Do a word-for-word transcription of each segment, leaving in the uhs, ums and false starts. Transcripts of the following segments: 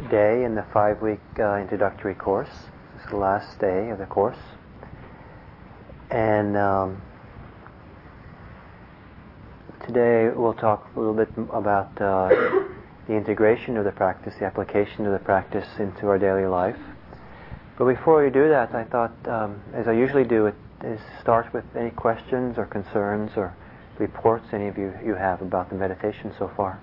day in the five-week uh, introductory course. This is the last day of the course. And um, today we'll talk a little bit about uh, the integration of the practice, the application of the practice into our daily life. But before we do that, I thought, um, as I usually do, it is start with any questions or concerns or reports any of you, you have about the meditation so far.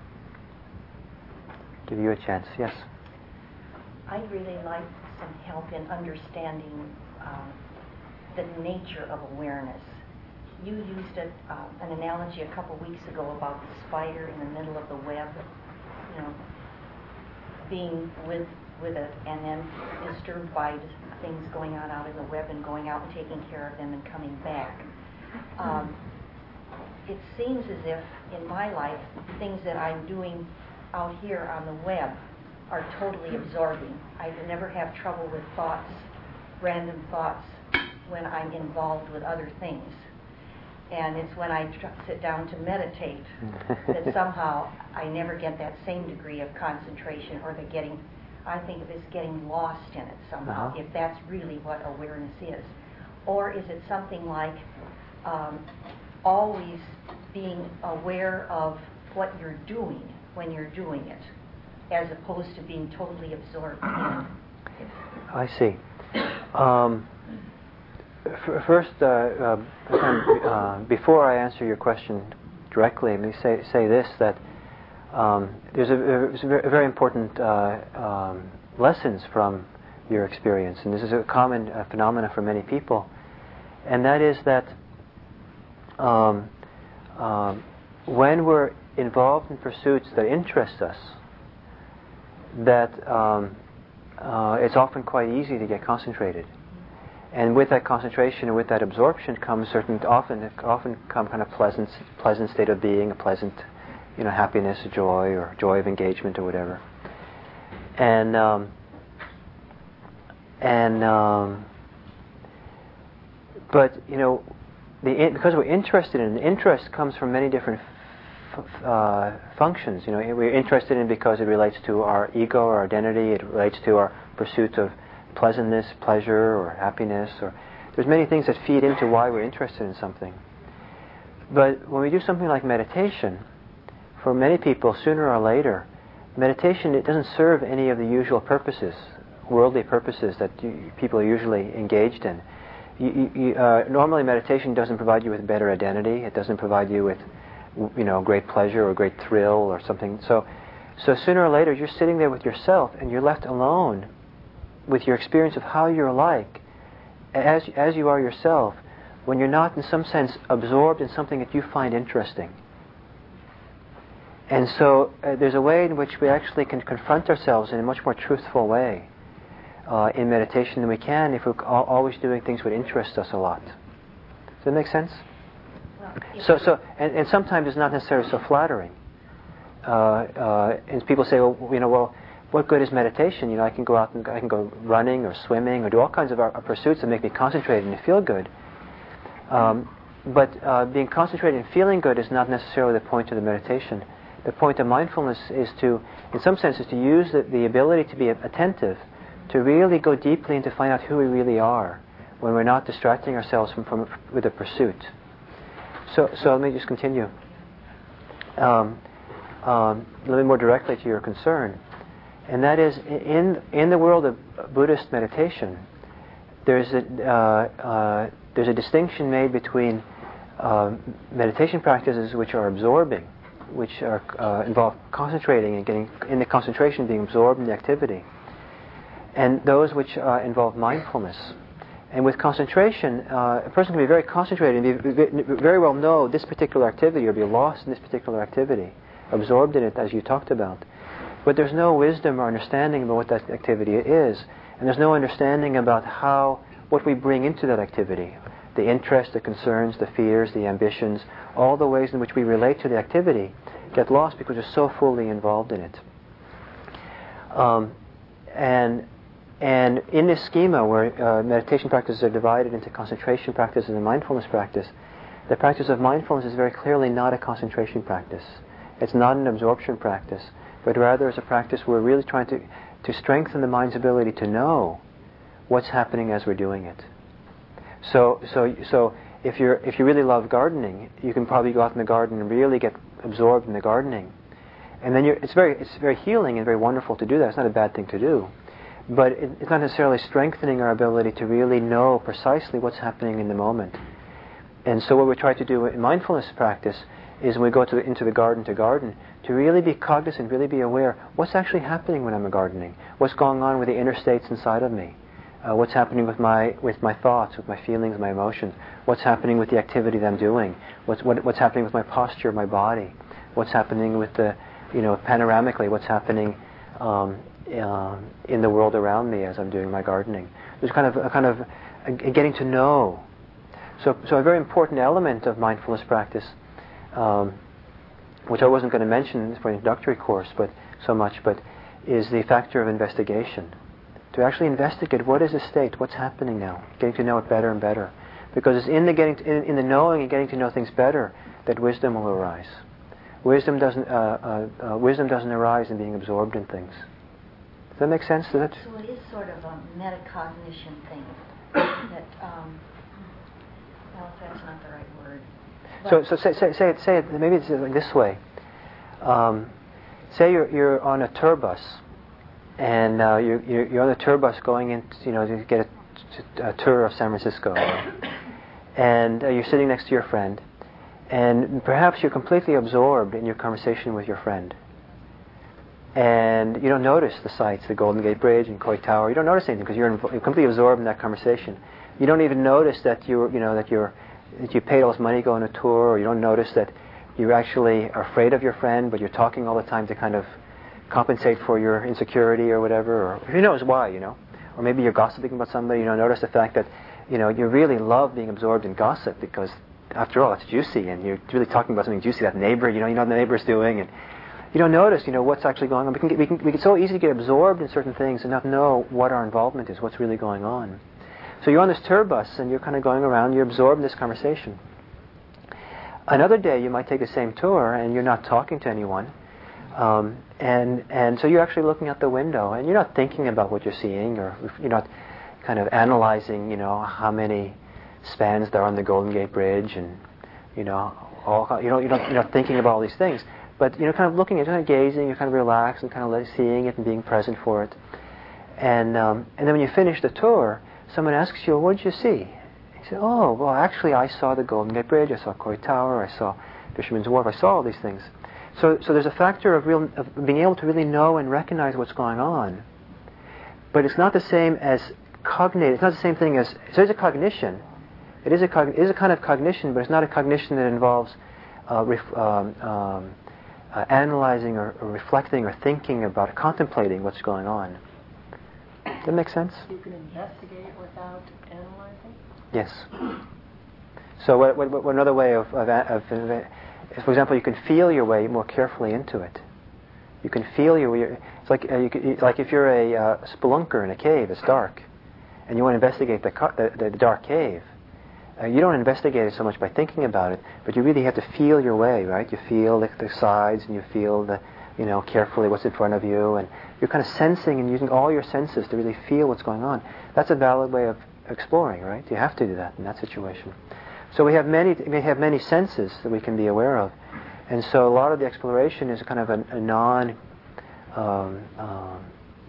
Give you a chance. Yes? I'd really like some help in understanding um, the nature of awareness. You used a, uh, an analogy a couple weeks ago about the spider in the middle of the web, you know, being with with it and then disturbed by things going on out in the web and going out and taking care of them and coming back. Um, it seems as if in my life, things that I'm doing out here on the web are totally absorbing. I never have trouble with thoughts, random thoughts, when I'm involved with other things. And it's when I tr- sit down to meditate that somehow I never get that same degree of concentration or the getting, I think of it as getting lost in it somehow, uh-huh. if that's really what awareness is. Or is it something like um, always being aware of what you're doing when you're doing it, as opposed to being totally absorbed in it? I see. Um, f- first, uh, uh, uh, before I answer your question directly, let me say, say this, that um, there's, a, there's a very important uh, um, lessons from your experience, and this is a common uh, phenomena for many people, and that is that um, um, when we're involved in pursuits that interest us, that um, uh, it's often quite easy to get concentrated. And with that concentration and with that absorption comes certain, often often come kind of pleasant, pleasant state of being, a pleasant, you know, happiness, joy, or joy of engagement, or whatever. And um, and um, but you know, the in, because we're interested in, interest comes from many different f- uh, functions. You know, we're interested in because it relates to our ego, our identity. It relates to our pursuit of pleasantness, pleasure, or happiness, or there's many things that feed into why we're interested in something. But when we do something like meditation, for many people, sooner or later, meditation, it doesn't serve any of the usual purposes, worldly purposes that you, people are usually engaged in. You, you, uh, normally, meditation doesn't provide you with better identity. It doesn't provide you with, you know, great pleasure or great thrill or something. So, so sooner or later, you're sitting there with yourself, and you're left alone with your experience of how you're like, as as you are yourself, when you're not, in some sense, absorbed in something that you find interesting. And so uh, there's a way in which we actually can confront ourselves in a much more truthful way uh, in meditation than we can if we're always doing things that interest us a lot. Does that make sense? Well, so, so, and, and sometimes it's not necessarily so flattering. Uh, uh, and people say, well, you know, well, what good is meditation? You know, I can go out and I can go running or swimming or do all kinds of uh, pursuits that make me concentrated and feel good. Um, but uh, being concentrated and feeling good is not necessarily the point of the meditation. The point of mindfulness is to, in some sense, is to use the, the ability to be attentive, to really go deeply and to find out who we really are when we're not distracting ourselves from, from with a pursuit. So, so let me just continue. Um, um, a little bit more directly to your concern. And that is, in in the world of Buddhist meditation, there's a uh, uh, there's a distinction made between uh, meditation practices which are absorbing, which are uh, involve concentrating and getting in the concentration, being absorbed in the activity, and those which uh, involve mindfulness. And with concentration, uh, a person can be very concentrated and be, very well know this particular activity, or be lost in this particular activity, absorbed in it, as you talked about. But there's no wisdom or understanding about what that activity is, and there's no understanding about how, what we bring into that activity, the interests, the concerns, the fears, the ambitions, all the ways in which we relate to the activity get lost because we're so fully involved in it. Um, and and in this schema where uh, meditation practices are divided into concentration practices and mindfulness practice, the practice of mindfulness is very clearly not a concentration practice. It's not an absorption practice. but rather as a practice where we're really trying to, to strengthen the mind's ability to know what's happening as we're doing it. So, so, so if you're if you really love gardening, you can probably go out in the garden and really get absorbed in the gardening, and then you're, it's very it's very healing and very wonderful to do that. It's not a bad thing to do, but it, it's not necessarily strengthening our ability to really know precisely what's happening in the moment. And so what we try to do in mindfulness practice is when we go to, into the garden to garden, to really be cognizant, really be aware, what's actually happening when I'm gardening? What's going on with the inner states inside of me? Uh, what's happening with my with my thoughts, with my feelings, my emotions? What's happening with the activity that I'm doing? What's what, what's happening with my posture, my body? What's happening with the, you know, panoramically? What's happening um, uh, in the world around me as I'm doing my gardening? There's kind of a kind of a, a getting to know. So, so a very important element of mindfulness practice, um, which I wasn't going to mention for an introductory course, but so much, but is the factor of investigation. To actually investigate what is the state, what's happening now, getting to know it better and better, because it's in the getting, to, in, in the knowing and getting to know things better that wisdom will arise. Wisdom doesn't, uh, uh, uh, wisdom doesn't arise in being absorbed in things. Does that make sense? Does that? So it is sort of a metacognition thing that. Um, Well, that's not the right word. So, so say, say, say it, say it. Maybe it's like this way. Um, say you're you're on a tour bus, and uh, you're you're on a tour bus going in, you know, to get a, a tour of San Francisco, and uh, you're sitting next to your friend, and perhaps you're completely absorbed in your conversation with your friend, and you don't notice the sights, the Golden Gate Bridge and Coit Tower. You don't notice anything because you're, inv- you're completely absorbed in that conversation. You don't even notice that you you know that you're that you paid all this money going on a tour, or you don't notice that you actually are afraid of your friend, but you're talking all the time to kind of compensate for your insecurity or whatever, or who knows why, you know. Or maybe you're gossiping about somebody. You don't notice the fact that you know you really love being absorbed in gossip because after all it's juicy, and you're really talking about something juicy. That neighbor, you know, you know what the neighbor's doing, and you don't notice, you know, what's actually going on. We can get, we can we can so easily get absorbed in certain things and not know what our involvement is, what's really going on. So you're on this tour bus and you're kind of going around, you're absorbed in this conversation. Another day you might take the same tour and you're not talking to anyone. Um, and, and so you're actually looking out the window and you're not thinking about what you're seeing, or you're not kind of analyzing, you know, how many spans there are on the Golden Gate Bridge, and, you know, all, you know, you're not, you're not thinking about all these things. But, you know, kind of looking at it, kind of gazing, you're kind of relaxed and kind of seeing it and being present for it. And, um, and then when you finish the tour, someone asks you, well, what did you see? You say, oh, well, actually, I saw the Golden Gate Bridge, I saw Coit Tower, I saw Fisherman's Wharf, I saw all these things. So, so there's a factor of, real, of being able to really know and recognize what's going on. But it's not the same as cognate. It's not the same thing as, so it's a cognition. It is a, cog, it is a kind of cognition, but it's not a cognition that involves uh, ref, um, um, uh, analyzing or, or reflecting or thinking about, contemplating what's going on. Does that make sense? You can investigate without analyzing? Yes. So what, what, what another way of, of, of, of, for example, you can feel your way more carefully into it. You can feel your way. It's like uh, you could, like if you're a uh, spelunker in a cave, it's dark, and you want to investigate the, the, the dark cave. Uh, you don't investigate it so much by thinking about it, but you really have to feel your way, right? You feel the, the sides, and you feel the, you know, carefully what's in front of you, and you're kind of sensing and using all your senses to really feel what's going on. That's a valid way of exploring, right? You have to do that in that situation. So we have many, we have many senses that we can be aware of, and so a lot of the exploration is kind of a, a non, um, um,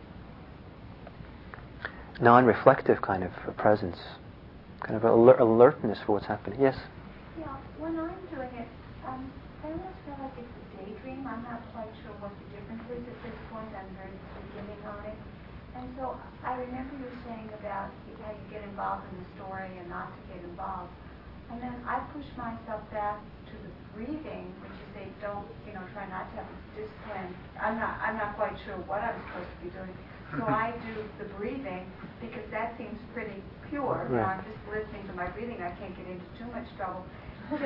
non-reflective kind of presence, kind of alert, alertness for what's happening. Yes. Yeah, when I'm doing it, um, I almost feel like it's a daydream. I'm not quite sure what the difference is at this point. I'm very beginning on it. And so I remember you saying about how you get involved in the story and not to get involved. And then I push myself back to the breathing, which you say don't, you know, try not to have a discipline. I'm not, I'm not quite sure what I'm supposed to be doing. So I do the breathing because that seems pretty pure. You know, I'm just listening to my breathing. I can't get into too much trouble. Until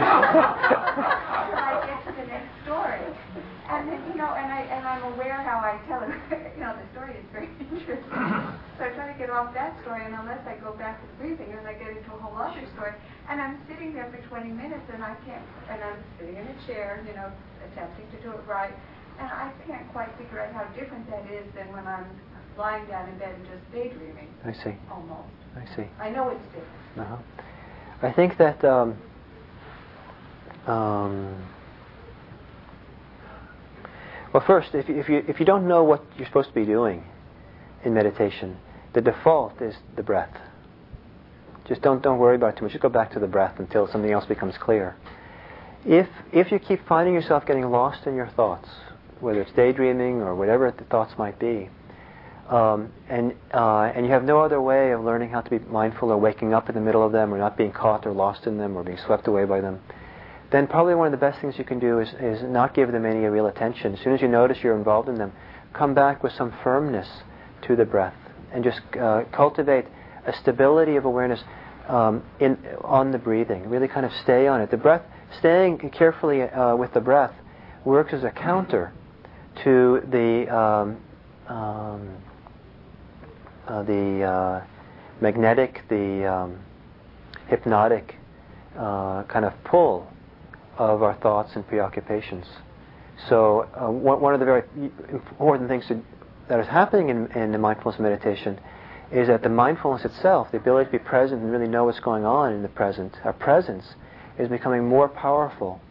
I get to the next story. And then, you know, and I and I'm aware how I tell it. You know, the story is very interesting. So I try to get off that story, and unless I go back to the breathing, and I get into a whole other story. And I'm sitting there for twenty minutes, and I can't. And I'm sitting in a chair, you know, attempting to do it right. And I can't quite figure out how different that is than when I'm lying down in bed and just daydreaming. I see. Almost. I see. I know it's different. Uh-huh. I think that um, um, well, first, if you, if you if you don't know what you're supposed to be doing in meditation, the default is the breath. Just don't don't worry about it too much. Just go back to the breath until something else becomes clear. If if you keep finding yourself getting lost in your thoughts, whether it's daydreaming or whatever the thoughts might be, um, and uh, and you have no other way of learning how to be mindful or waking up in the middle of them or not being caught or lost in them or being swept away by them, then probably one of the best things you can do is, is not give them any real attention. As soon as you notice you're involved in them, come back with some firmness to the breath and just uh, cultivate a stability of awareness um, in on the breathing. Really kind of stay on it. The breath, staying carefully uh, with the breath works as a counter to the um, um, uh, the uh, magnetic, the um, hypnotic uh, kind of pull of our thoughts and preoccupations. So uh, one, one of the very important things to, that is happening in, in the mindfulness meditation is that the mindfulness itself, the ability to be present and really know what's going on in the present, our presence is becoming more powerful,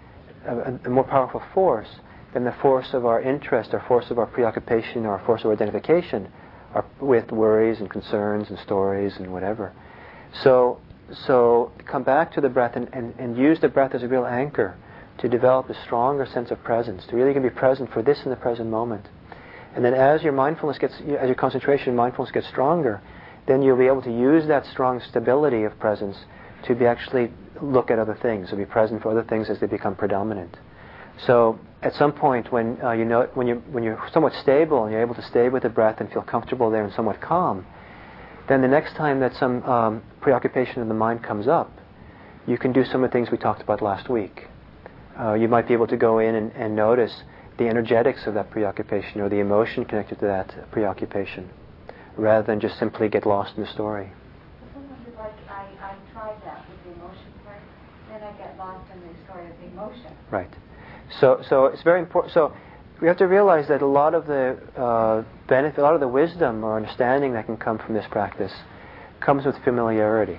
a, a more powerful force than the force of our interest, or force of our preoccupation, or force of identification our, with worries and concerns and stories and whatever. So, so come back to the breath and, and, and use the breath as a real anchor to develop a stronger sense of presence, to really be present for this in the present moment. And then as your mindfulness gets, as your concentration and mindfulness gets stronger, then you'll be able to use that strong stability of presence to be actually look at other things, to be present for other things as they become predominant. So at some point when uh, you know when you when you're somewhat stable and you're able to stay with the breath and feel comfortable there and somewhat calm, then the next time that some um, preoccupation in the mind comes up, you can do some of the things we talked about last week. Uh, you might be able to go in and, and notice the energetics of that preoccupation or the emotion connected to that preoccupation, rather than just simply get lost in the story. Sometimes it's like I, I tried that with the emotion part, then I get lost in the story of the emotion. Right. So, so it's very important. So we have to realize that a lot of the uh, benefit, a lot of the wisdom or understanding that can come from this practice comes with familiarity.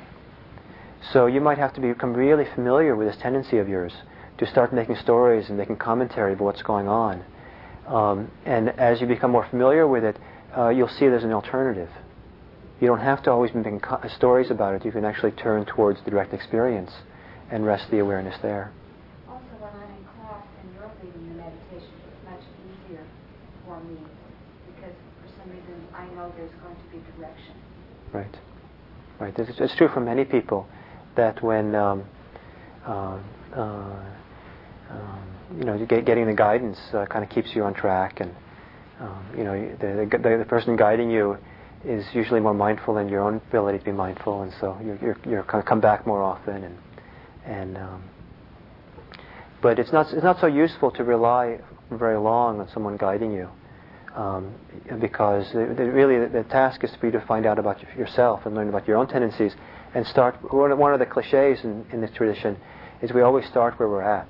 So you might have to become really familiar with this tendency of yours to start making stories and making commentary about what's going on. Um, and as you become more familiar with it, uh, you'll see there's an alternative. You don't have to always be making co- stories about it. You can actually turn towards the direct experience and rest the awareness there. Also, when I'm in class and you're leading the meditation, it's much easier for me because for some reason I know there's going to be direction. Right. Right. It's, it's true for many people that when um, uh, uh, Um, you know, get, getting the guidance uh, kind of keeps you on track, and um, you know, the, the the person guiding you is usually more mindful than your own ability to be mindful, and so you're you're, you're kind of come back more often, and and um, but it's not it's not so useful to rely very long on someone guiding you, um, because the, the, really the, the task is for you to find out about yourself and learn about your own tendencies, and start. One of the cliches in, in this tradition is we always start where we're at.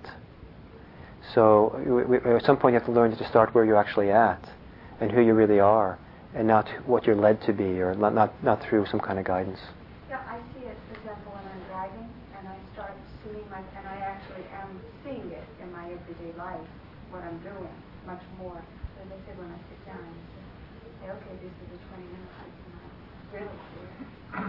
So we, we, at some point you have to learn to start where you're actually at and who you really are, and not what you're led to be, or not not, not through some kind of guidance. Yeah, I see it, for example, when I'm driving and I start seeing my, and I actually am seeing it in my everyday life, what I'm doing, much more than I say when I sit down and say, okay, these are the twenty minutes and I'm really clear.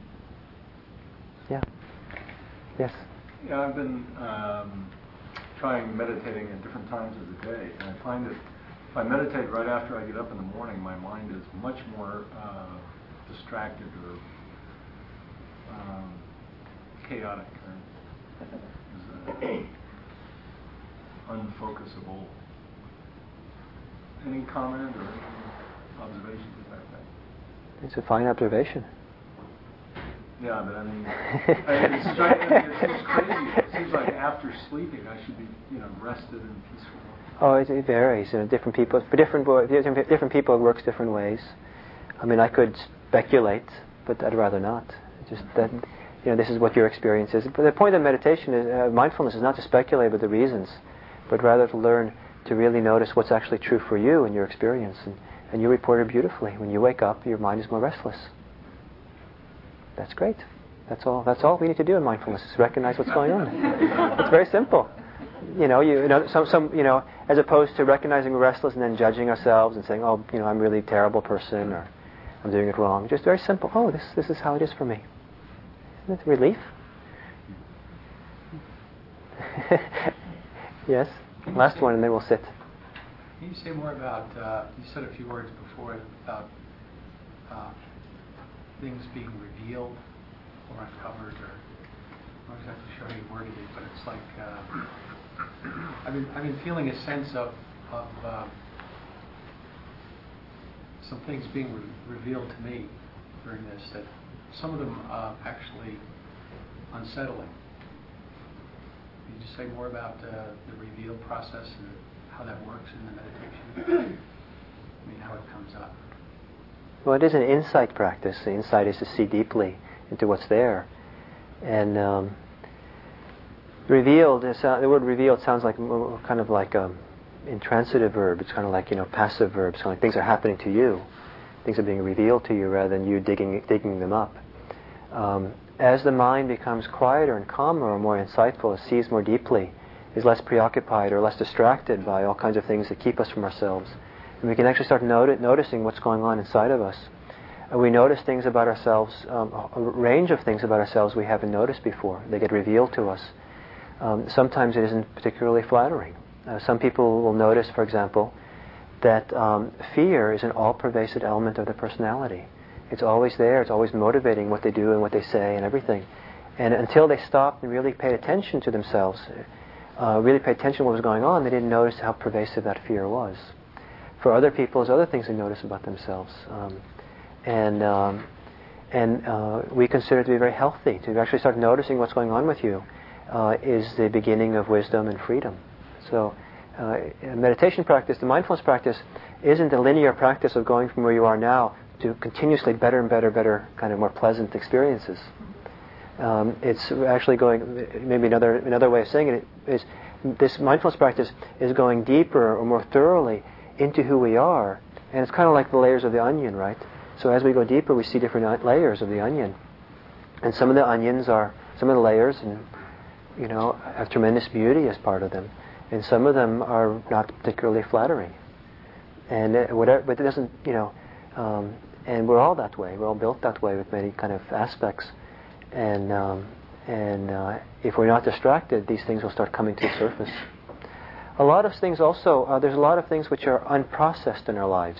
Yeah. Yes. Yeah, I've been um, trying meditating at different times of the day, and I find that if I meditate right after I get up in the morning, my mind is much more uh, distracted or um, chaotic, or is, uh, unfocusable. Any comment or any observations about that? It's a fine observation. Yeah, but I mean, I mean, it's strange, I mean, it seems crazy. It seems like after sleeping, I should be, you know, rested and peaceful. Oh, it, it varies. You know, different people, for different different different people, it works different ways. I mean, I could speculate, but I'd rather not. Just that, you know, this is what your experience is. But the point of meditation is, uh, mindfulness is not to speculate about the reasons, but rather to learn to really notice what's actually true for you in your experience. And, and you reported beautifully. When you wake up, your mind is more restless. That's great. That's all. That's all we need to do in mindfulness is recognize what's going on. It's very simple. You know, you, you know, some, some, you know, as opposed to recognizing we're restless and then judging ourselves and saying, oh, you know, I'm really a terrible person or I'm doing it wrong. Just very simple. Oh, this, this is how it is for me. Isn't it relief? Yes. Last one, and then we'll sit. Can you say more about? Uh, you said a few words before about uh, things being revealed or uncovered, or I'm not exactly sure how you worded it, but it's like uh, I've been I've been feeling a sense of of uh, some things being re- revealed to me during this. That some of them uh, actually unsettling. Can you just say more about uh, the reveal process and how that works in the meditation? I mean, how it comes up. Well, it is an insight practice. The insight is to see deeply into what's there. And um, revealed, is, uh, the word revealed sounds like kind of like an intransitive verb. It's kind of like, you know, passive verbs. Kind of like things are happening to you. Things are being revealed to you rather than you digging digging them up. Um, as the mind becomes quieter and calmer or more insightful, it sees more deeply, is less preoccupied or less distracted by all kinds of things that keep us from ourselves. And we can actually start noti- noticing what's going on inside of us. And we notice things about ourselves, um, a range of things about ourselves we haven't noticed before. They get revealed to us. Um, sometimes it isn't particularly flattering. Uh, some people will notice, for example, that um, fear is an all-pervasive element of the personality. It's always there. It's always motivating what they do and what they say and everything. And until they stopped and really paid attention to themselves, uh, really paid attention to what was going on, they didn't notice how pervasive that fear was. For other people, there's other things they notice about themselves. Um, and um, and uh, we consider it to be very healthy. To actually start noticing what's going on with you uh, is the beginning of wisdom and freedom. So uh, meditation practice, the mindfulness practice, isn't a linear practice of going from where you are now to continuously better and better, better, kind of more pleasant experiences. Um, it's actually going, maybe another another way of saying it is, this mindfulness practice is going deeper or more thoroughly into who we are, and it's kind of like the layers of the onion, right? So as we go deeper, we see different layers of the onion, and some of the onions are, some of the layers, and you know, have tremendous beauty as part of them, and some of them are not particularly flattering, and it, whatever, but it doesn't, you know. Um, and we're all that way. We're all built that way with many kind of aspects. And um, and uh, if we're not distracted, these things will start coming to the surface. A lot of things also, uh, there's a lot of things which are unprocessed in our lives.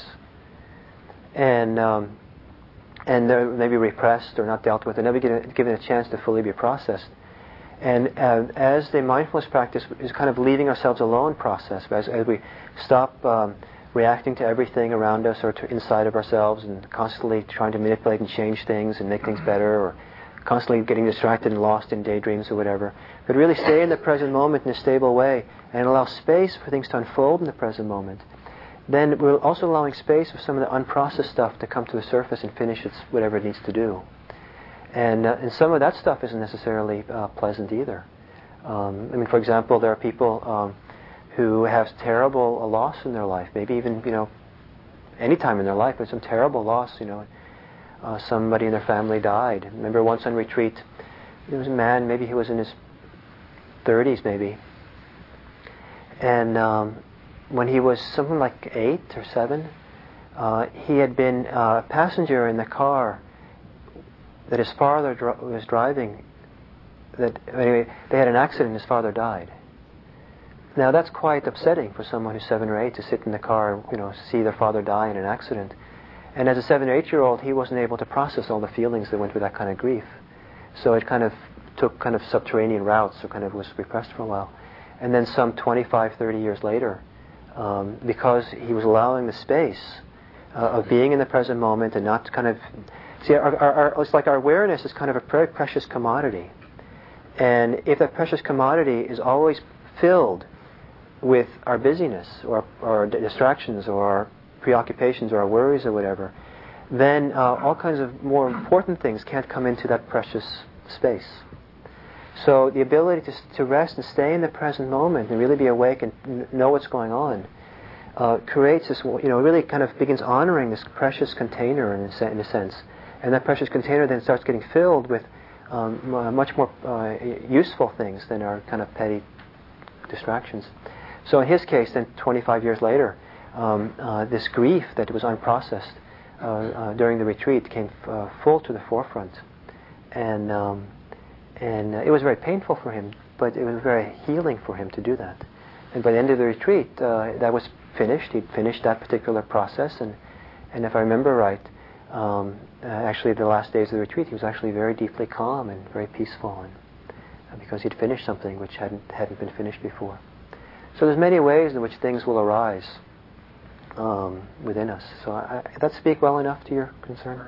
And um, and they're maybe repressed or not dealt with. They're never given, given a chance to fully be processed. And uh, as the mindfulness practice is kind of leaving ourselves alone process, as, as we stop um, reacting to everything around us or to inside of ourselves and constantly trying to manipulate and change things and make things better, or constantly getting distracted and lost in daydreams or whatever, but really stay in the present moment in a stable way and allow space for things to unfold in the present moment. Then we're also allowing space for some of the unprocessed stuff to come to the surface and finish its whatever it needs to do. And, uh, and some of that stuff isn't necessarily uh, pleasant either. Um, I mean, for example, there are people um, who have terrible uh, loss in their life, maybe even, you know, any time in their life, but some terrible loss, you know. Uh, somebody in their family died. I remember once on retreat, there was a man, maybe he was in his thirties maybe, and um, when he was something like eight or seven, uh, he had been uh, a passenger in the car that his father dro- was driving. That anyway, they had an accident and his father died. Now that's quite upsetting for someone who's seven or eight to sit in the car, you know, see their father die in an accident. And as a seven or eight-year-old, he wasn't able to process all the feelings that went with that kind of grief. So it kind of took kind of subterranean routes, or kind of was repressed for a while. And then some twenty-five, thirty years later, um, because he was allowing the space uh, of being in the present moment and not kind of... See, our, our, our, it's like our awareness is kind of a very precious commodity. And if that precious commodity is always filled with our busyness or our distractions or our preoccupations or our worries or whatever, then uh, all kinds of more important things can't come into that precious space. So the ability to, to rest and stay in the present moment and really be awake and n- know what's going on uh, creates this, you know, really kind of begins honoring this precious container in a, se- in a sense. And that precious container then starts getting filled with um, m- much more uh, useful things than our kind of petty distractions. So in his case, then twenty-five years later, um, uh, this grief that was unprocessed uh, uh, during the retreat came f- uh, full to the forefront. And um, And uh, it was very painful for him, but it was very healing for him to do that. And by the end of the retreat, uh, that was finished. He'd finished that particular process, and and if I remember right, um, uh, actually the last days of the retreat, he was actually very deeply calm and very peaceful, and uh, because he'd finished something which hadn't hadn't been finished before. So there's many ways in which things will arise um, within us. So I, I, does that speak well enough to your concern?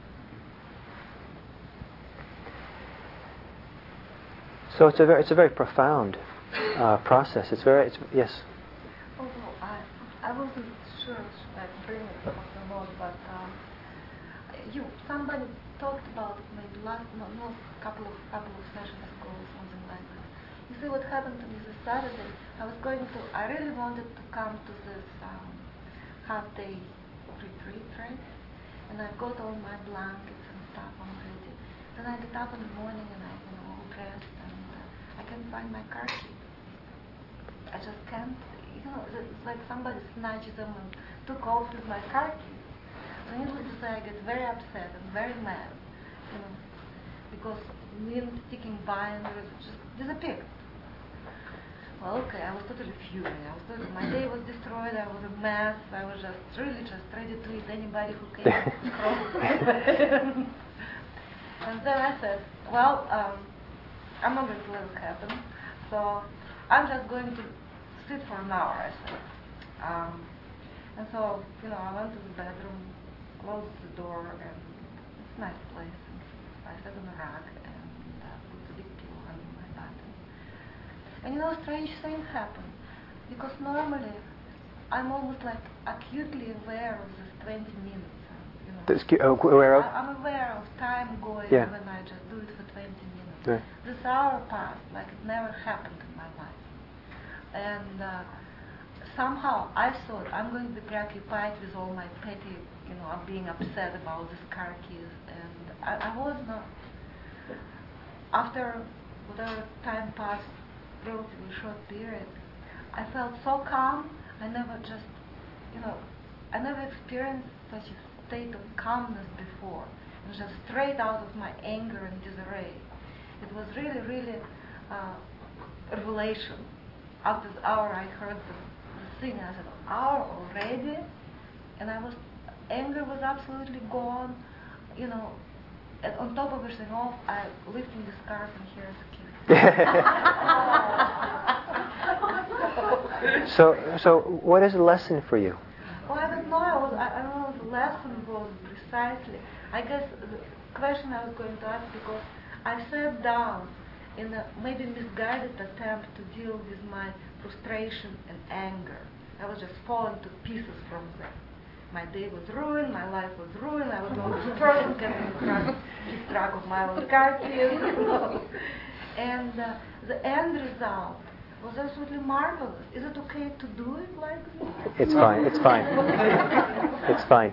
So it's a very, it's a very profound uh, process. It's very, it's, yes. Although I, I wasn't sure should I bring it up or not, but um, you, somebody talked about it maybe last, no, no, couple of couple of sessions ago or something like that. You see, what happened to me this Saturday? I was going to, I really wanted to come to this um, half-day retreat, right? And I got all my blankets and stuff already. Then I get up in the morning and I, you know, all dressed. I can't find my car key. I just can't, you know, it's like somebody snatched them and took off with my car keys. So needless to say, I get very upset and very mad, you know, because minutes ticking by and it just disappeared. Well, okay, I was totally furious. I was totally, my day was destroyed. I was a mess. I was just really just ready to eat anybody who came across. And then I said, well, um, I'm not going to let it happen, so I'm just going to sit for an hour, I said. Um, and so, you know, I went to the bedroom, closed the door, and it's a nice place. And I sat on the rug and uh, put the big pillow under my body. And you know, strange things happen, because normally I'm almost like acutely aware of this twenty minutes. You know, This, uh, aware of? I, I'm aware of time going Yeah. when I just do it for twenty minutes. Right. This hour passed like it never happened in my life. And uh, somehow I thought I'm going to be preoccupied with all my petty, you know, I'm being upset about these car keys. And I, I was not. After whatever time passed, relatively short period, I felt so calm. I never just, you know, I never experienced such a state of calmness before. It was just straight out of my anger and disarray. It was really, really uh, a revelation. After the hour, I heard the, the thing. I said, "Hour already?" And I was, anger was absolutely gone. You know, and on top of everything else, I lifting the scarf and here's the key. so, so what is the lesson for you? Well, I don't know. I, was, I, I don't know what the lesson was precisely. I guess the question I was going to ask, because I sat down in a maybe misguided attempt to deal with my frustration and anger. I was just falling to pieces from them. My day was ruined, my life was ruined, I was going to struggle, getting track, keep track of my own car keys, you know. And uh, the end result was absolutely marvelous. Is it okay to do it like this? It's fine, it's fine. It's fine.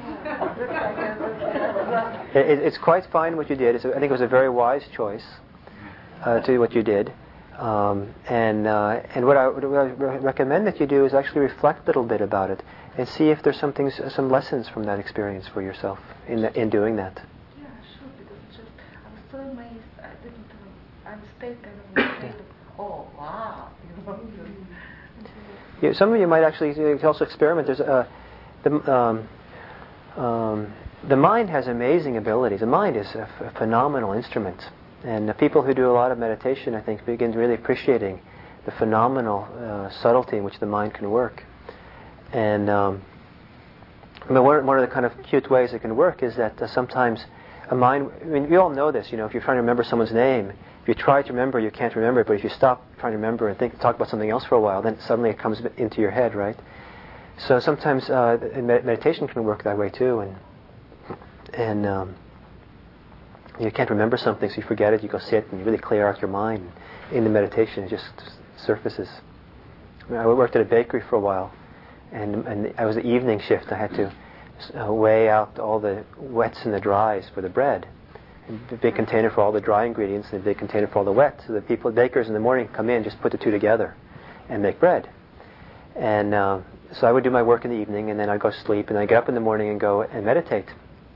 It, it, it's quite fine what you did. It's a, I think it was a very wise choice uh, to do what you did. Um, and uh, and what I would re- recommend that you do is actually reflect a little bit about it and see if there's something, some lessons from that experience for yourself in the, in doing that. Yeah, sure. Because it's just I was so amazed. I didn't. Uh, I stayed kind of in a state of, oh wow. You know? Yeah, some of you might actually you can also experiment. There's a the um, um, the mind has amazing abilities. The mind is a, f- a phenomenal instrument. And the people who do a lot of meditation, I think, begin really appreciating the phenomenal uh, subtlety in which the mind can work. And um, I mean, one, one of the kind of cute ways it can work is that uh, sometimes a mind, I mean, we all know this, you know, if you're trying to remember someone's name, if you try to remember, you can't remember it, but if you stop trying to remember and think, talk about something else for a while, then suddenly it comes into your head, right? So sometimes uh, meditation can work that way too, and and um, you can't remember something, so you forget it, you go sit and you really clear out your mind. In the meditation, it just surfaces. I mean, I worked at a bakery for a while, and, and I was the evening shift. I had to uh, weigh out all the wets and the dries for the bread. A big container for all the dry ingredients and a big container for all the wet. So the people, bakers in the morning come in, just put the two together and make bread. And uh, so I would do my work in the evening, and then I'd go sleep, and I'd get up in the morning and go and meditate.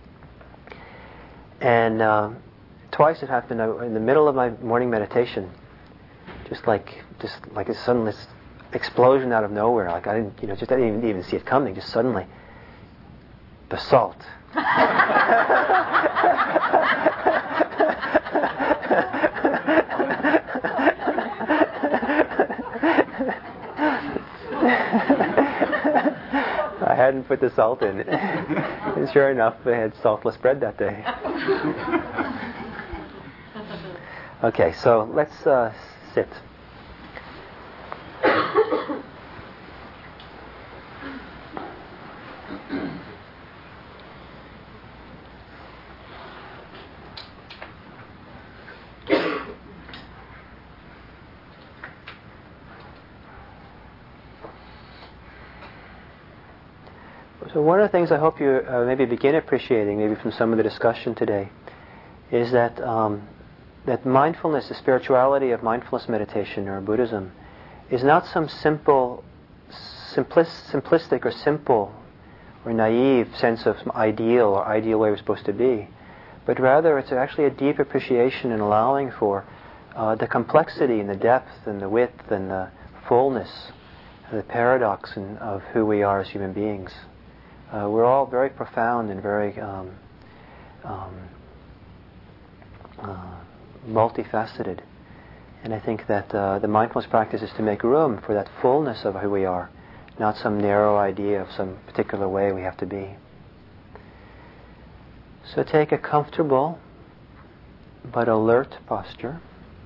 And uh, twice it happened I, in the middle of my morning meditation, just like just like a sudden this explosion out of nowhere. Like I didn't, you know, just I didn't even, even see it coming. Just suddenly, basalt. I hadn't put the salt in. And sure enough, I had saltless bread that day. Okay, so let's uh, sit. So one of the things I hope you uh, maybe begin appreciating, maybe from some of the discussion today, is that um, that mindfulness, the spirituality of mindfulness meditation or Buddhism, is not some simple, simplis- simplistic or simple or naive sense of some ideal or ideal way we're supposed to be, but rather it's actually a deep appreciation and allowing for uh, the complexity and the depth and the width and the fullness, and the paradox in, of who we are as human beings. Uh, we're all very profound and very um, um, uh, multifaceted. And I think that uh, the mindfulness practice is to make room for that fullness of who we are, not some narrow idea of some particular way we have to be. So take a comfortable but alert posture.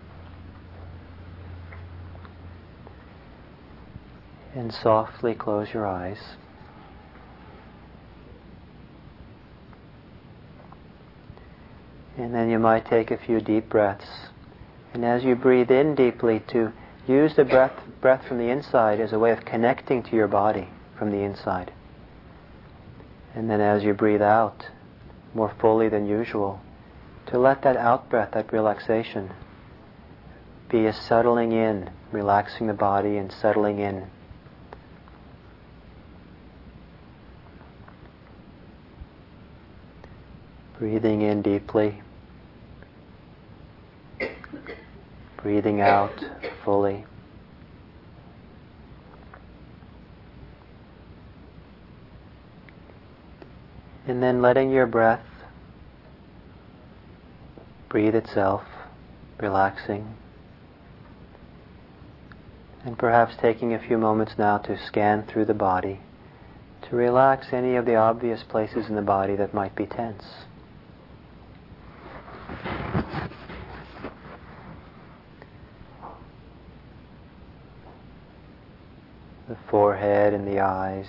And softly close your eyes. And then you might take a few deep breaths. And as you breathe in deeply, to use the breath, breath from the inside as a way of connecting to your body from the inside. And then as you breathe out more fully than usual, to let that out breath, that relaxation, be a settling in, relaxing the body and settling in. Breathing in deeply. Breathing out fully. And then letting your breath breathe itself, relaxing. And perhaps taking a few moments now to scan through the body, to relax any of the obvious places in the body that might be tense. The forehead and the eyes.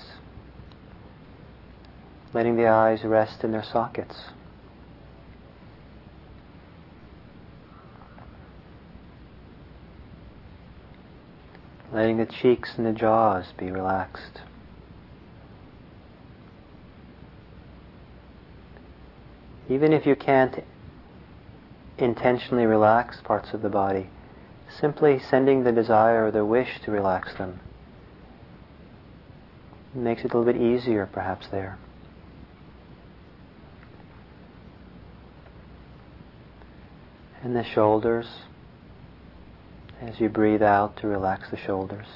Letting the eyes rest in their sockets. Letting the cheeks and the jaws be relaxed. Even if you can't intentionally relax parts of the body, simply sending the desire or the wish to relax them makes it a little bit easier perhaps there. And the shoulders, as you breathe out to relax the shoulders.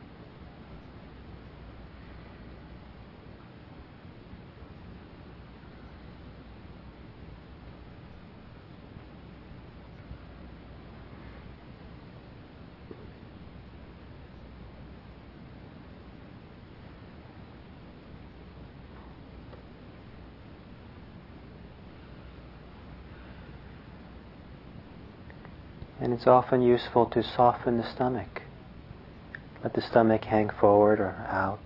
And it's often useful to soften the stomach. Let the stomach hang forward or out.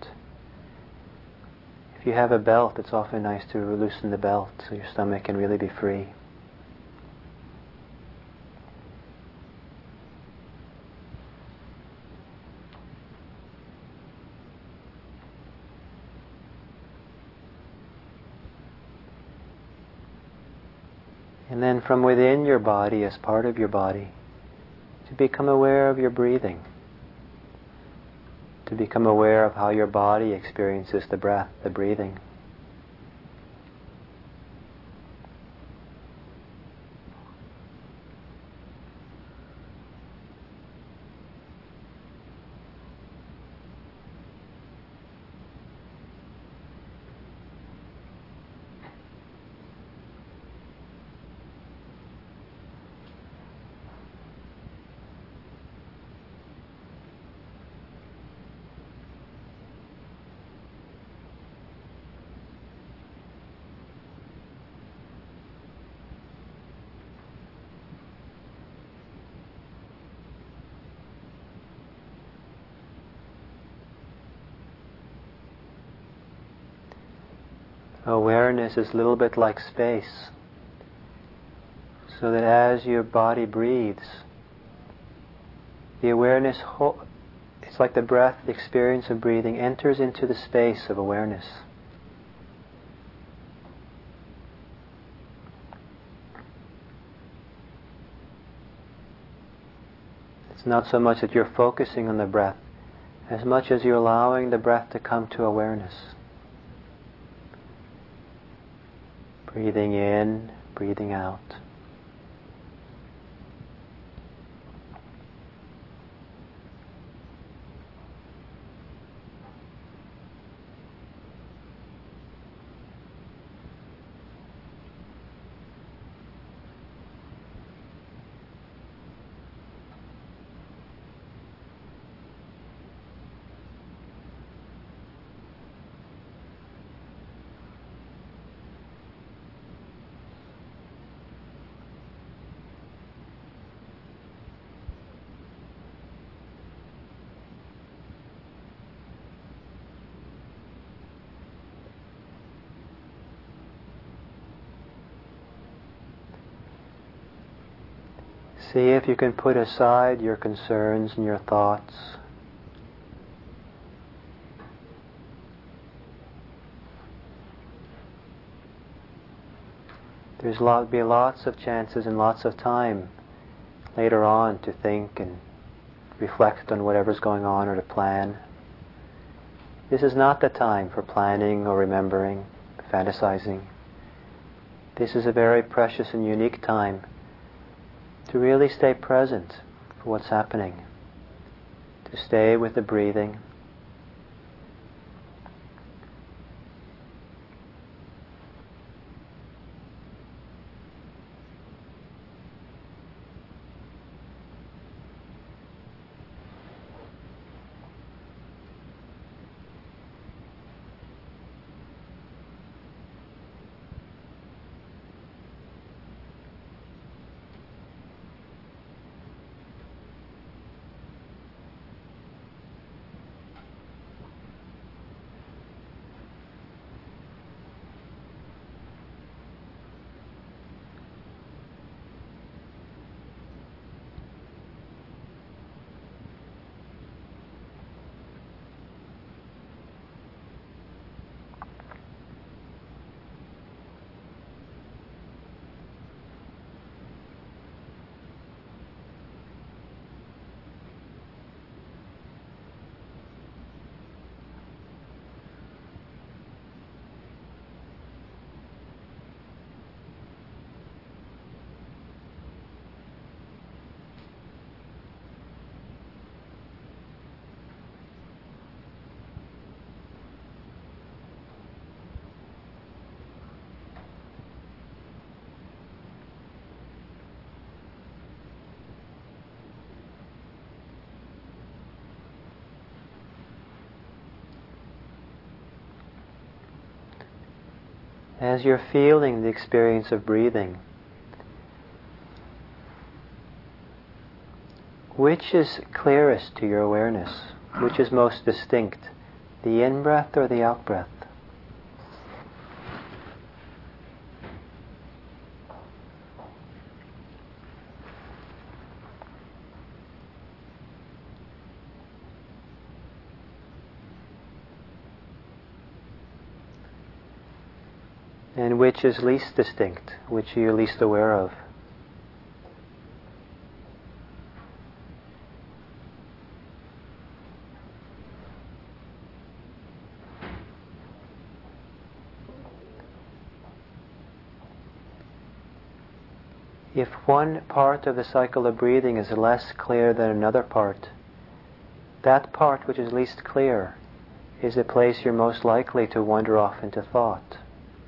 If you have a belt, it's often nice to loosen the belt so your stomach can really be free. And then from within your body, as part of your body, to become aware of your breathing. To become aware of how your body experiences the breath, the breathing. Awareness is a little bit like space, so that as your body breathes, the awareness, ho- it's like the breath, the experience of breathing enters into the space of awareness. It's not so much that you're focusing on the breath, as much as you're allowing the breath to come to awareness. Breathing in, breathing out. See if you can put aside your concerns and your thoughts. There's lot, be lots of chances and lots of time later on to think and reflect on whatever's going on or to plan. This is not the time for planning or remembering, fantasizing. This is a very precious and unique time to really stay present for what's happening, to stay with the breathing. As you're feeling the experience of breathing, which is clearest to your awareness? Which is most distinct? The in-breath or the out-breath? And which is least distinct? Which are you least aware of? If one part of the cycle of breathing is less clear than another part, that part which is least clear is the place you're most likely to wander off into thought.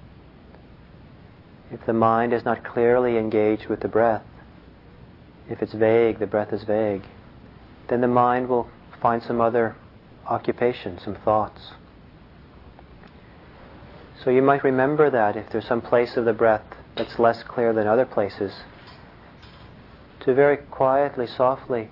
If the mind is not clearly engaged with the breath, if it's vague, the breath is vague, then the mind will find some other occupation, some thoughts. So you might remember that if there's some place of the breath that's less clear than other places, to very quietly, softly,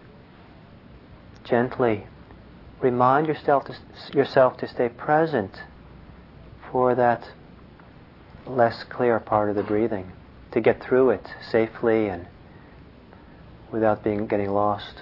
gently remind yourself to, yourself to stay present for that less clear part of the breathing, to get through it safely and without being getting lost.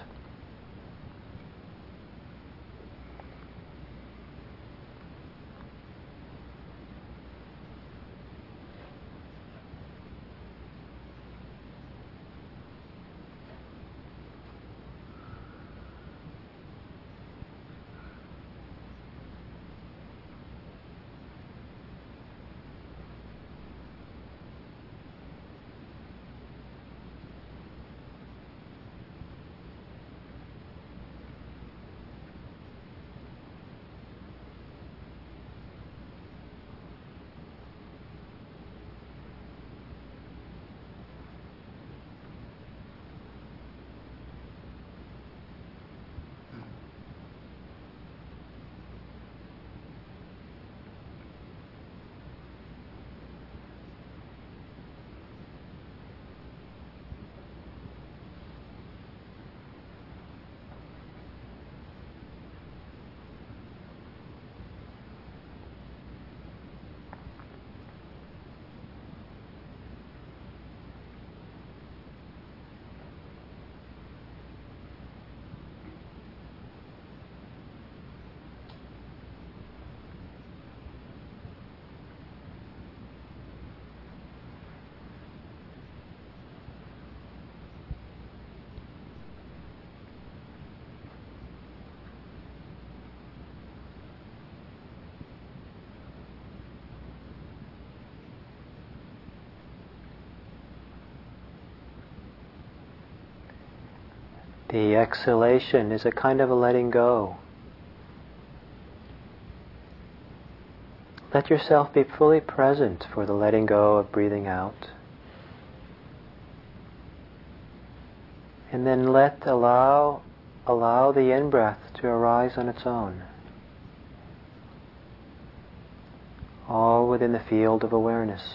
The exhalation is a kind of a letting go. Let yourself be fully present for the letting go of breathing out. And then let allow allow the in-breath to arise on its own. All within the field of awareness.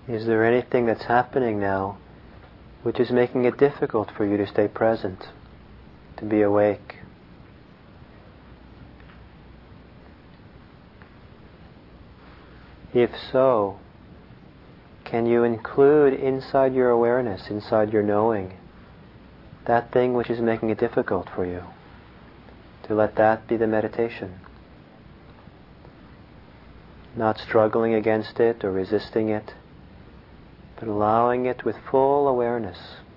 Is there anything that's happening now which is making it difficult for you to stay present, to be awake? If so, can you include inside your awareness, inside your knowing, that thing which is making it difficult for you? To let that be the meditation. Not struggling against it or resisting it, but allowing it with full awareness.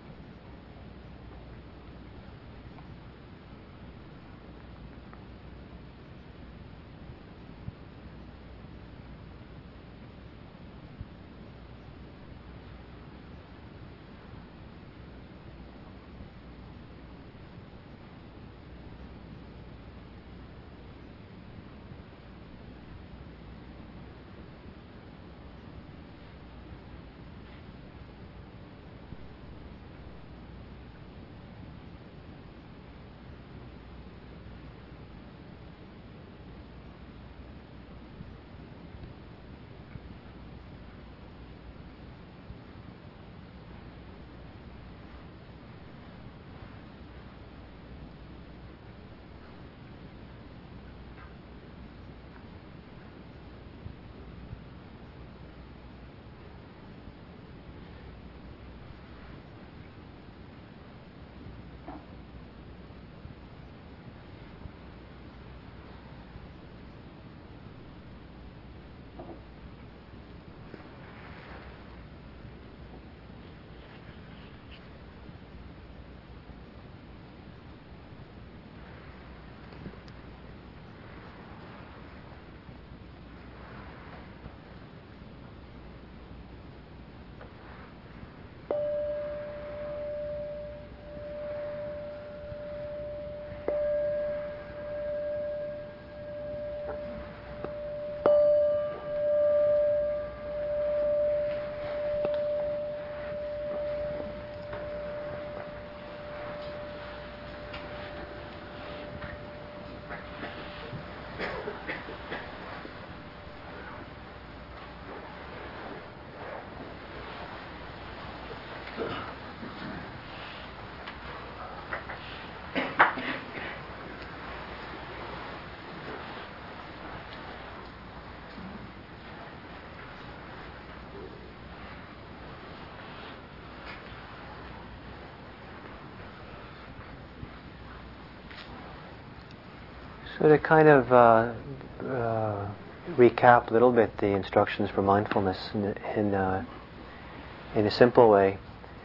So to kind of uh, uh, recap a little bit the instructions for mindfulness in, in, uh, in a simple way,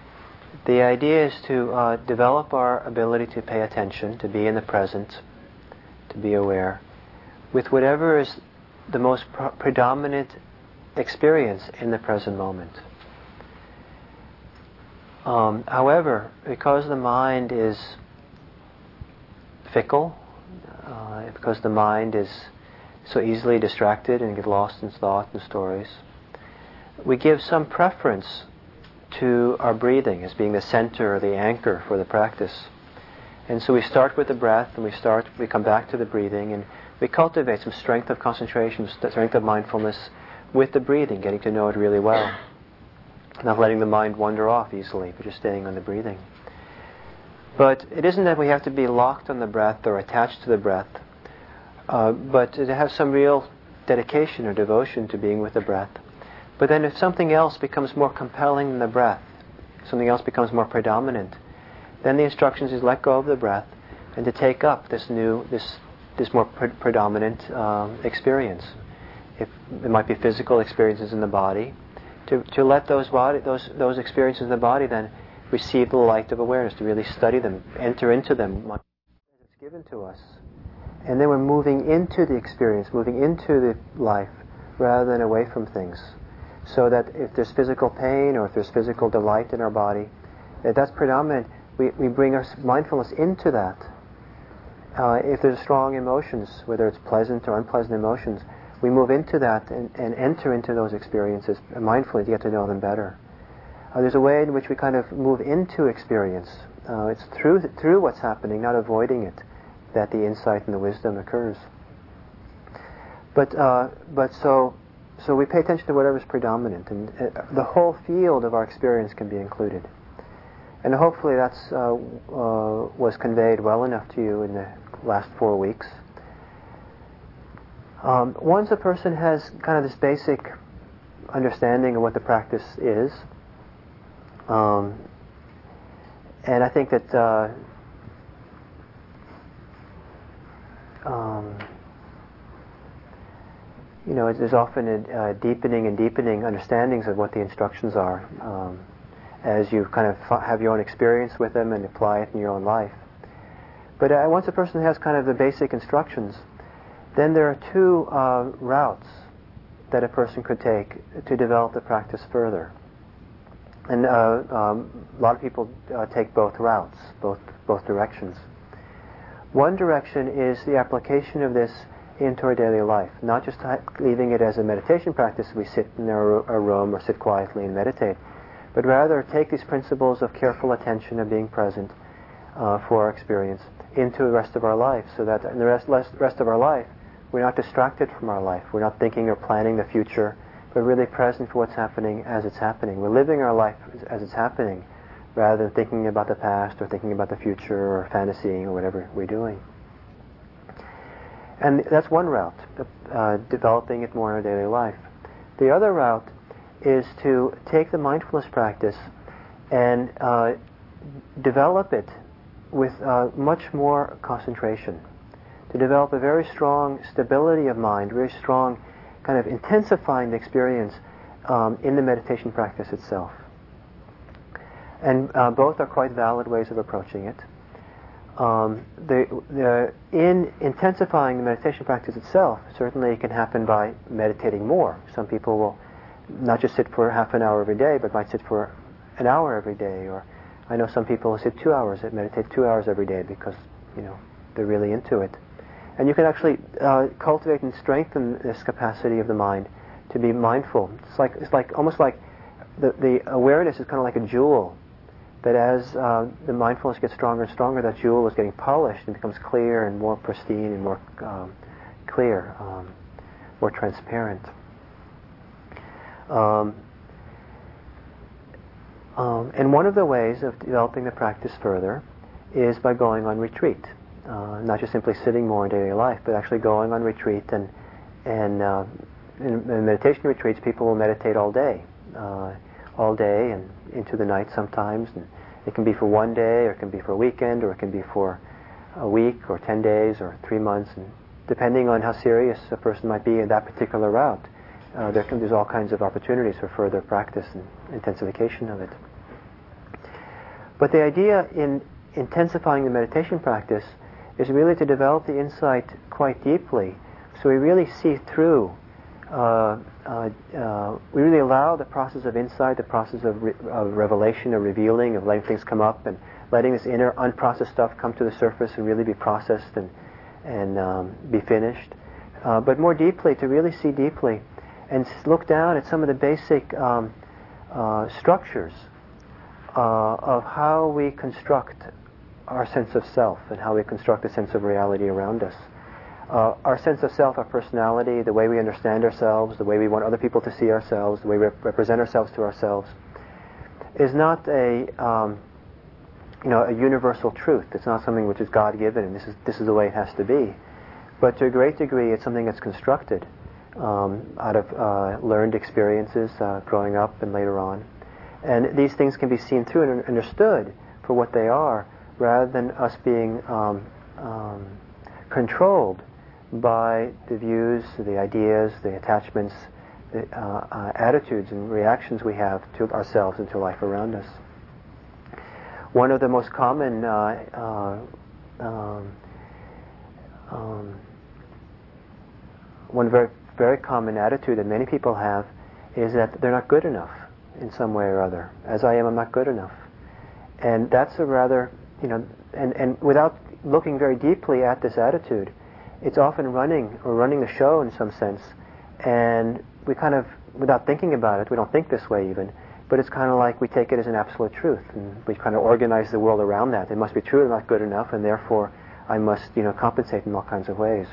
the idea is to uh, develop our ability to pay attention, to be in the present, to be aware, with whatever is the most pro- predominant experience in the present moment. Um, however, because the mind is fickle, uh, because the mind is so easily distracted and get lost in thought and stories, we give some preference to our breathing as being the center or the anchor for the practice. And so we start with the breath, and we start, we come back to the breathing, and we cultivate some strength of concentration, strength of mindfulness with the breathing, getting to know it really well. Not letting the mind wander off easily, but just staying on the breathing. But it isn't that we have to be locked on the breath or attached to the breath, uh, but to have some real dedication or devotion to being with the breath. But then if something else becomes more compelling than the breath, something else becomes more predominant, then the instructions is let go of the breath and to take up this new, this this more pre- predominant um, experience. If it might be physical experiences in the body, to to let those body those those experiences in the body then receive the light of awareness, to really study them, enter into them, much as it's given to us, and then we're moving into the experience, moving into the life, rather than away from things. So that if there's physical pain or if there's physical delight in our body, if that's predominant, we, we bring our mindfulness into that. Uh, if there's strong emotions, whether it's pleasant or unpleasant emotions, we move into that and, and enter into those experiences mindfully to get to know them better. Uh, there's a way in which we kind of move into experience. Uh, it's through through what's happening, not avoiding it, that the insight and the wisdom occurs. But uh, but so so we pay attention to whatever's predominant, and uh, the whole field of our experience can be included. And hopefully that's uh, uh, was conveyed well enough to you in the last four weeks. Um, once a person has kind of this basic understanding of what the practice is, um, and I think that uh, um, you know, there's often a uh, deepening and deepening understandings of what the instructions are um, as you kind of f- have your own experience with them and apply it in your own life. But uh, once a person has kind of the basic instructions, then there are two uh, routes that a person could take to develop the practice further. And uh, um, a lot of people uh, take both routes, both both directions. One direction is the application of this into our daily life, not just leaving it as a meditation practice, we sit in our, our room or sit quietly and meditate, but rather take these principles of careful attention and being present uh, for our experience into the rest of our life, so that in the rest, rest of our life, we're not distracted from our life. We're not thinking or planning the future, but really present for what's happening as it's happening. We're living our life as it's happening, rather than thinking about the past or thinking about the future or fantasying or whatever we're doing. And that's one route, uh, developing it more in our daily life. The other route is to take the mindfulness practice and uh, develop it with uh, much more concentration, to develop a very strong stability of mind, very strong kind of intensifying the experience um, in the meditation practice itself. And uh, both are quite valid ways of approaching it. Um, the, the, in intensifying the meditation practice itself, certainly it can happen by meditating more. Some people will not just sit for half an hour every day, but might sit for an hour every day. Or I know some people who sit two hours, that meditate two hours every day because, you know, they're really into it. And you can actually uh, cultivate and strengthen this capacity of the mind to be mindful. It's like it's like almost like the, the awareness is kind of like a jewel. That as uh, the mindfulness gets stronger and stronger, that jewel is getting polished and becomes clear and more pristine and more um, clear, um, more transparent. Um, um, and one of the ways of developing the practice further is by going on retreat. Uh, not just simply sitting more in daily life, but actually going on retreat. And, and uh, in, in meditation retreats, people will meditate all day. Uh, all day and into the night sometimes, and it can be for one day, or it can be for a weekend, or it can be for a week, or ten days, or three months, and depending on how serious a person might be in that particular route, uh, there can, there's all kinds of opportunities for further practice and intensification of it. But the idea in intensifying the meditation practice is really to develop the insight quite deeply, so we really see through Uh, uh, uh, we really allow the process of insight, the process of, re- of revelation, of revealing, of letting things come up, and letting this inner unprocessed stuff come to the surface and really be processed and and um, be finished. Uh, but more deeply, to really see deeply and look down at some of the basic um, uh, structures uh, of how we construct our sense of self and how we construct the sense of reality around us. Uh, our sense of self, our personality, the way we understand ourselves, the way we want other people to see ourselves, the way we rep- represent ourselves to ourselves, is not a, um, you know, a universal truth. It's not something which is God-given and this is this is the way it has to be. But to a great degree, it's something that's constructed um, out of uh, learned experiences uh, growing up and later on. And these things can be seen through and understood for what they are, rather than us being um, um, controlled by the views, the ideas, the attachments, the uh, uh, attitudes and reactions we have to ourselves and to life around us. One of the most common uh, uh, um, um, one very very common attitude that many people have is that they're not good enough in some way or other. As I am, I'm not good enough. And that's a rather, you know, and, and without looking very deeply at this attitude, it's often running or running the show in some sense, and we kind of, without thinking about it, we don't think this way even, but it's kind of like we take it as an absolute truth, and we kind of organize the world around that. It must be true I'm not good enough, and therefore I must, you know, compensate in all kinds of ways, or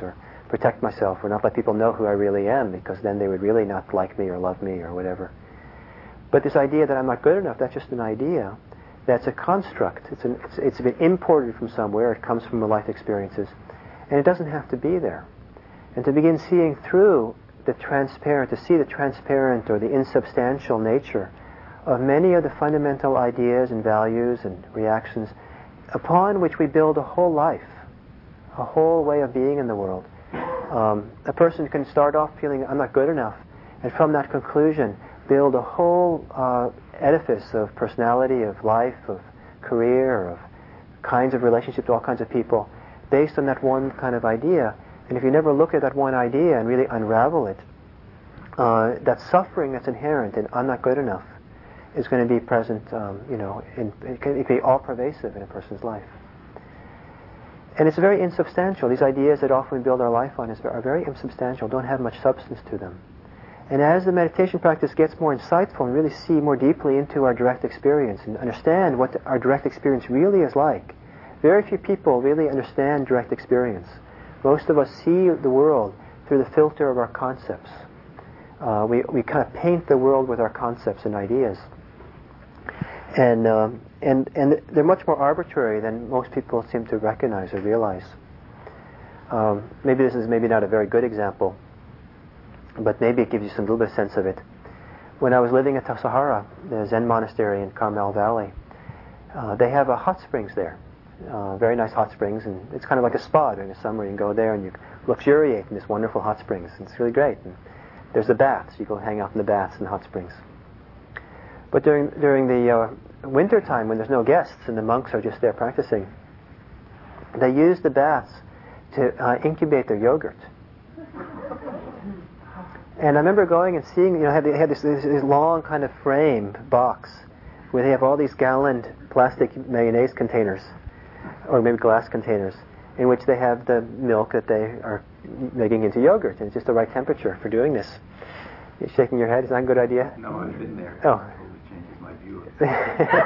protect myself or not let people know who I really am, because then they would really not like me or love me or whatever. But this idea that I'm not good enough, that's just an idea. That's a construct. It's, an, it's, it's been imported from somewhere. It comes from the life experiences. And it doesn't have to be there. And to begin seeing through the transparent, to see the transparent or the insubstantial nature of many of the fundamental ideas and values and reactions upon which we build a whole life, a whole way of being in the world. Um, a person can start off feeling, I'm not good enough, and from that conclusion build a whole uh, edifice of personality, of life, of career, of kinds of relationships to all kinds of people based on that one kind of idea. And if you never look at that one idea and really unravel it, uh, that suffering that's inherent in I'm not good enough is going to be present, um, you know, in, it, can, it can be all pervasive in a person's life. And it's very insubstantial. These ideas that often we build our life on is, are very insubstantial, don't have much substance to them. And as the meditation practice gets more insightful and really see more deeply into our direct experience and understand what the, our direct experience really is like, very few people really understand direct experience. Most of us see the world through the filter of our concepts. Uh, we, we kind of paint the world with our concepts and ideas. And, um, and, and they're much more arbitrary than most people seem to recognize or realize. Um, maybe this is maybe not a very good example, but maybe it gives you some little bit of sense of it. When I was living at Tassajara, the Zen monastery in Carmel Valley, uh, they have a hot springs there. Uh, very nice hot springs, and it's kind of like a spa during the summer. You can go there and you luxuriate in this wonderful hot springs. And it's really great. And there's the baths. You go hang out in the baths in the hot springs. But during during the uh, winter time, when there's no guests and the monks are just there practicing, they use the baths to uh, incubate their yogurt. And I remember going and seeing, you know, they had this, this, this long kind of frame box where they have all these galloned plastic mayonnaise containers, or maybe glass containers, in which they have the milk that they are making into yogurt, and it's just the right temperature for doing this. You're shaking your head. Is that a good idea? No, I've been there. Oh. It totally changes my view of it.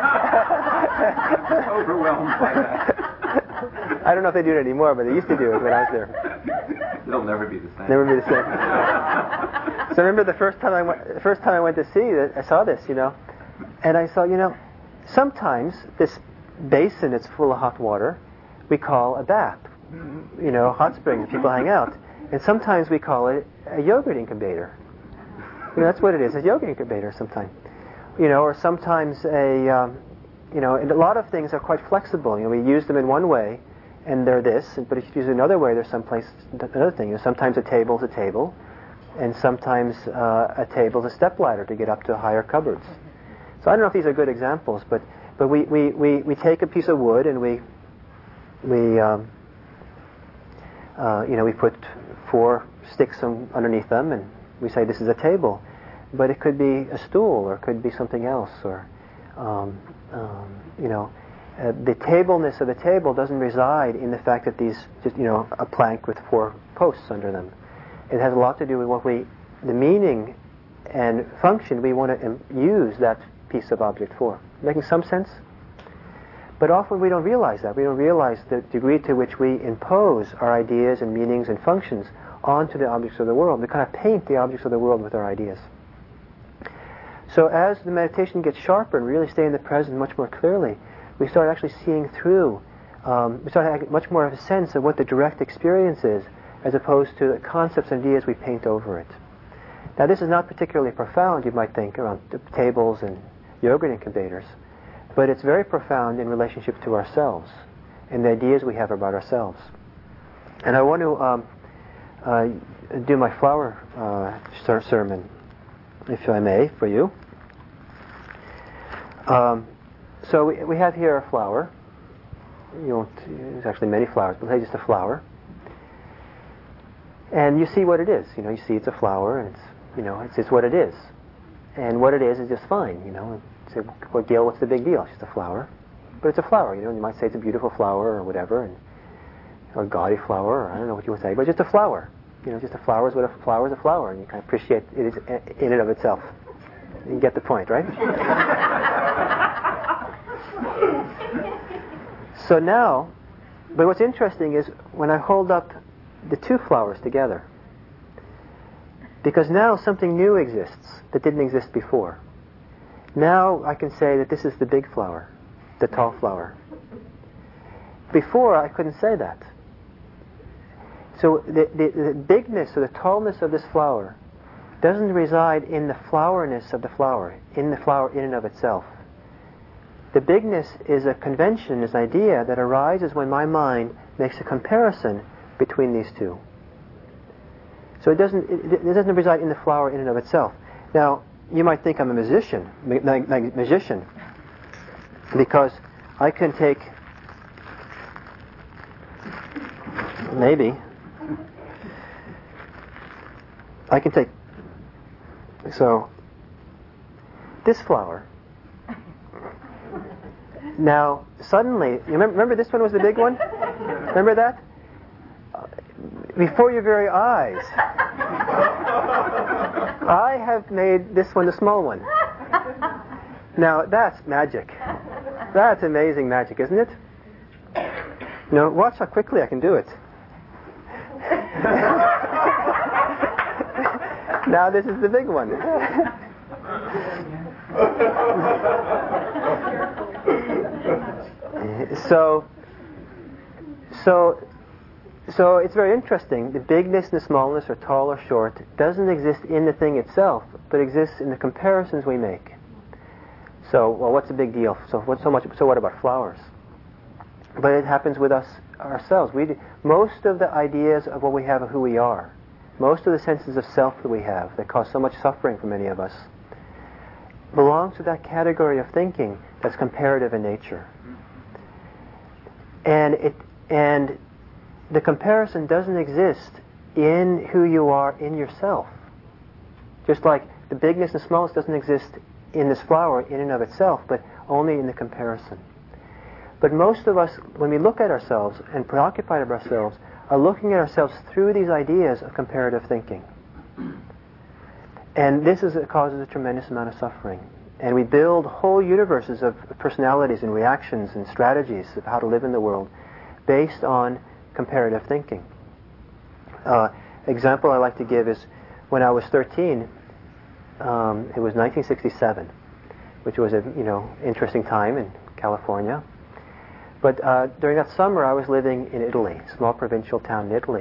I'm overwhelmed by that. I don't know if they do it anymore, but they used to do it when I was there. It'll never be the same. Never be the same. So I remember the first time I went, the first time I went to see that, I saw this, you know, and I saw, you know, sometimes this basin that's full of hot water we call a bath, you know, hot springs, people hang out, and sometimes we call it a yogurt incubator. You know, that's what it is, a yogurt incubator sometimes. You know, or sometimes a, um, you know, and a lot of things are quite flexible. You know, we use them in one way, and they're this, but if you use it another way, there's someplace another thing. You know, sometimes a table's a table, and sometimes uh, a table's a stepladder to get up to higher cupboards. So I don't know if these are good examples, but but we we, we, we take a piece of wood and we we um, uh, you know we put four sticks on, underneath them, and we say this is a table. But it could be a stool, or it could be something else, or um, um, you know, uh, the tableness of a table doesn't reside in the fact that these, just you know, a plank with four posts under them. It has a lot to do with what we, the meaning and function we want to im- use that piece of object for. Making some sense? But often we don't realize that. We don't realize the degree to which we impose our ideas and meanings and functions onto the objects of the world. We kind of paint the objects of the world with our ideas. So as the meditation gets sharper and really stay in the present much more clearly, we start actually seeing through, um, we start having much more of a sense of what the direct experience is, as opposed to the concepts and ideas we paint over it. Now this is not particularly profound, you might think, around t- tables and yogurt incubators, but it's very profound in relationship to ourselves and the ideas we have about ourselves. And I want to um, uh, do my flower uh, ser- sermon, if I may, for you. Um, so we, we have here a flower. You won't, there's actually many flowers, but say just a flower. And you see what it is. You know, you see it's a flower, and it's, you know, it's just what it is. And what it is is just fine. You know, say, well, Gil, what's the big deal? It's just a flower, but it's a flower. You know, you might say it's a beautiful flower or whatever, and or a gaudy flower, or I don't know what you would say, but it's just a flower. You know, just a flower is what a flower is a flower, and you kind of appreciate it in and of itself. You get the point, right? So now, but what's interesting is when I hold up the two flowers together. Because now something new exists that didn't exist before. Now I can say that this is the big flower, the tall flower. Before I couldn't say that. So the, the, the bigness or the tallness of this flower doesn't reside in the flowerness of the flower, in the flower in and of itself. The bigness is a convention, is an idea that arises when my mind makes a comparison between these two. So it doesn't, it, it doesn't reside in the flower in and of itself. Now, you might think I'm a musician, ma- ma- magician, because I can take, maybe, I can take, so, this flower. Now, suddenly, you remember, remember this one was the big one? Remember that? Uh, before your very eyes, I have made this one the small one. Now, that's magic. That's amazing magic, isn't it? You know, watch how quickly I can do it. Now this is the big one. so, so, so it's very interesting. The bigness and the smallness, or tall or short, doesn't exist in the thing itself, but exists in the comparisons we make. So, well, what's the big deal? So, what so much? So, what about flowers? But it happens with us ourselves. We do, most of the ideas of what we have of who we are, most of the senses of self that we have that cause so much suffering for many of us, belongs to that category of thinking that's comparative in nature. And it and the comparison doesn't exist in who you are in yourself. Just like the bigness and smallness doesn't exist in this flower in and of itself, but only in the comparison. But most of us, when we look at ourselves and preoccupied of ourselves, are looking at ourselves through these ideas of comparative thinking. And this is, it causes a tremendous amount of suffering. And we build whole universes of personalities and reactions and strategies of how to live in the world based on comparative thinking. Uh, example I like to give is when I was thirteen, um, it was nineteen sixty-seven, which was a you know interesting time in California. But uh, during that summer, I was living in Italy, a small provincial town in Italy.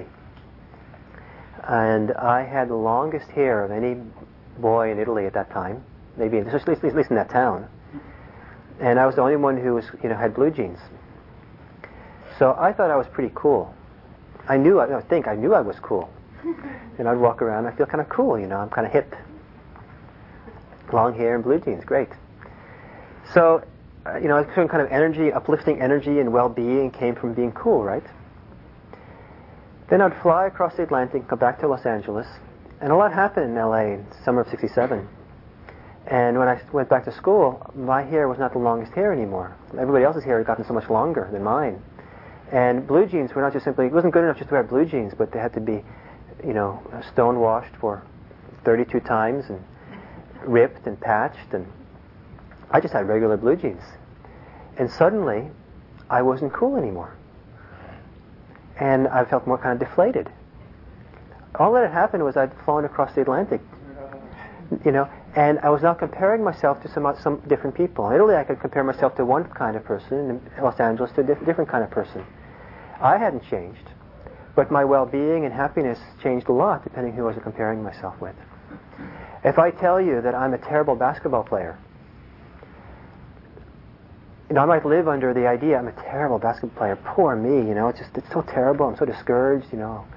And I had the longest hair of any boy in Italy at that time, maybe at least, at least in that town. And I was the only one who was, you know, had blue jeans. So I thought I was pretty cool. I knew, I think I knew I was cool. And I'd walk around, I feel kind of cool, you know, I'm kind of hip. Long hair and blue jeans, great. So, uh, you know, a certain kind of energy, uplifting energy and well-being came from being cool, right? Then I'd fly across the Atlantic, come back to Los Angeles, and a lot happened in L A in summer of sixty-seven. And when I went back to school, my hair was not the longest hair anymore. Everybody else's hair had gotten so much longer than mine. And blue jeans were not just simply, it wasn't good enough just to wear blue jeans, but they had to be, you know, stone washed for thirty-two times and ripped and patched. And I just had regular blue jeans. And suddenly, I wasn't cool anymore. And I felt more kind of deflated. All that had happened was I'd flown across the Atlantic, you know, and I was now comparing myself to some some different people. In Italy, I could compare myself to one kind of person, in Los Angeles to a diff- different kind of person. I hadn't changed, but my well-being and happiness changed a lot depending who I was comparing myself with. If I tell you that I'm a terrible basketball player, you know, I might live under the idea I'm a terrible basketball player. Poor me, you know, it's just it's so terrible. I'm so discouraged, you know.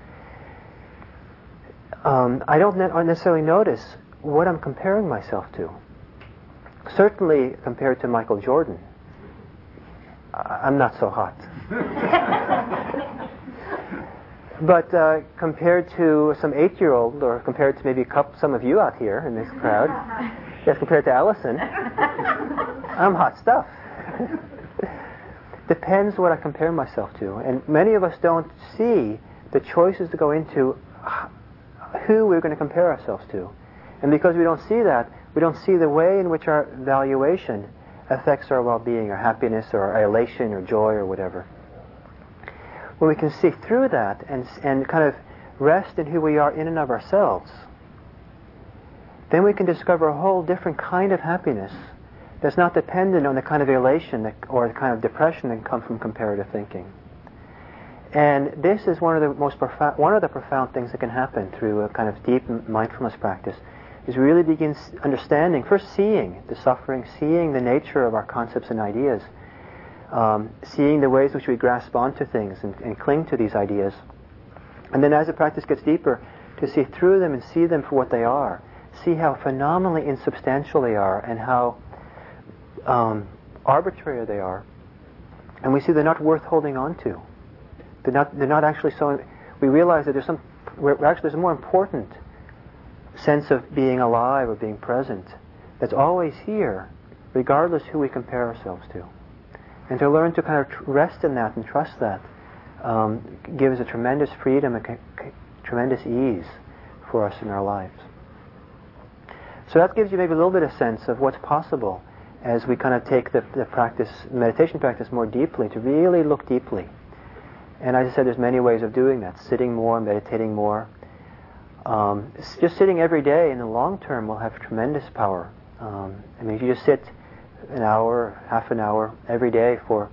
Um, I don't ne- necessarily notice what I'm comparing myself to. Certainly, compared to Michael Jordan, I- I'm not so hot. But uh, compared to some eight-year-old, or compared to maybe a couple, some of you out here in this crowd, yes, compared to Allison, I'm hot stuff. Depends what I compare myself to. And many of us don't see the choices that go into who we're going to compare ourselves to. And because we don't see that, we don't see the way in which our valuation affects our well-being, our happiness, or our elation, or joy, or whatever. when we can see through that and and kind of rest in who we are in and of ourselves, then we can discover a whole different kind of happiness that's not dependent on the kind of elation that, or the kind of depression that can come from comparative thinking. And this is one of the most profound, one of the profound things that can happen through a kind of deep mindfulness practice, is really begin understanding, first seeing the suffering, seeing the nature of our concepts and ideas, um, seeing the ways in which we grasp onto things and, and cling to these ideas. And then as the practice gets deeper, to see through them and see them for what they are. See how phenomenally insubstantial they are and how um, arbitrary they are. And we see they're not worth holding on to. They're not, they're not actually so... We realize that there's some... We're, actually, there's a more important sense of being alive or being present that's always here, regardless who we compare ourselves to. And to learn to kind of rest in that and trust that um, gives a tremendous freedom and c- c- tremendous ease for us in our lives. So that gives you maybe a little bit of sense of what's possible as we kind of take the, the practice, meditation practice more deeply, to really look deeply. And as I said, there's many ways of doing that. Sitting more, meditating more. Um, just sitting every day in the long term will have tremendous power. Um, I mean, if you just sit an hour, half an hour every day for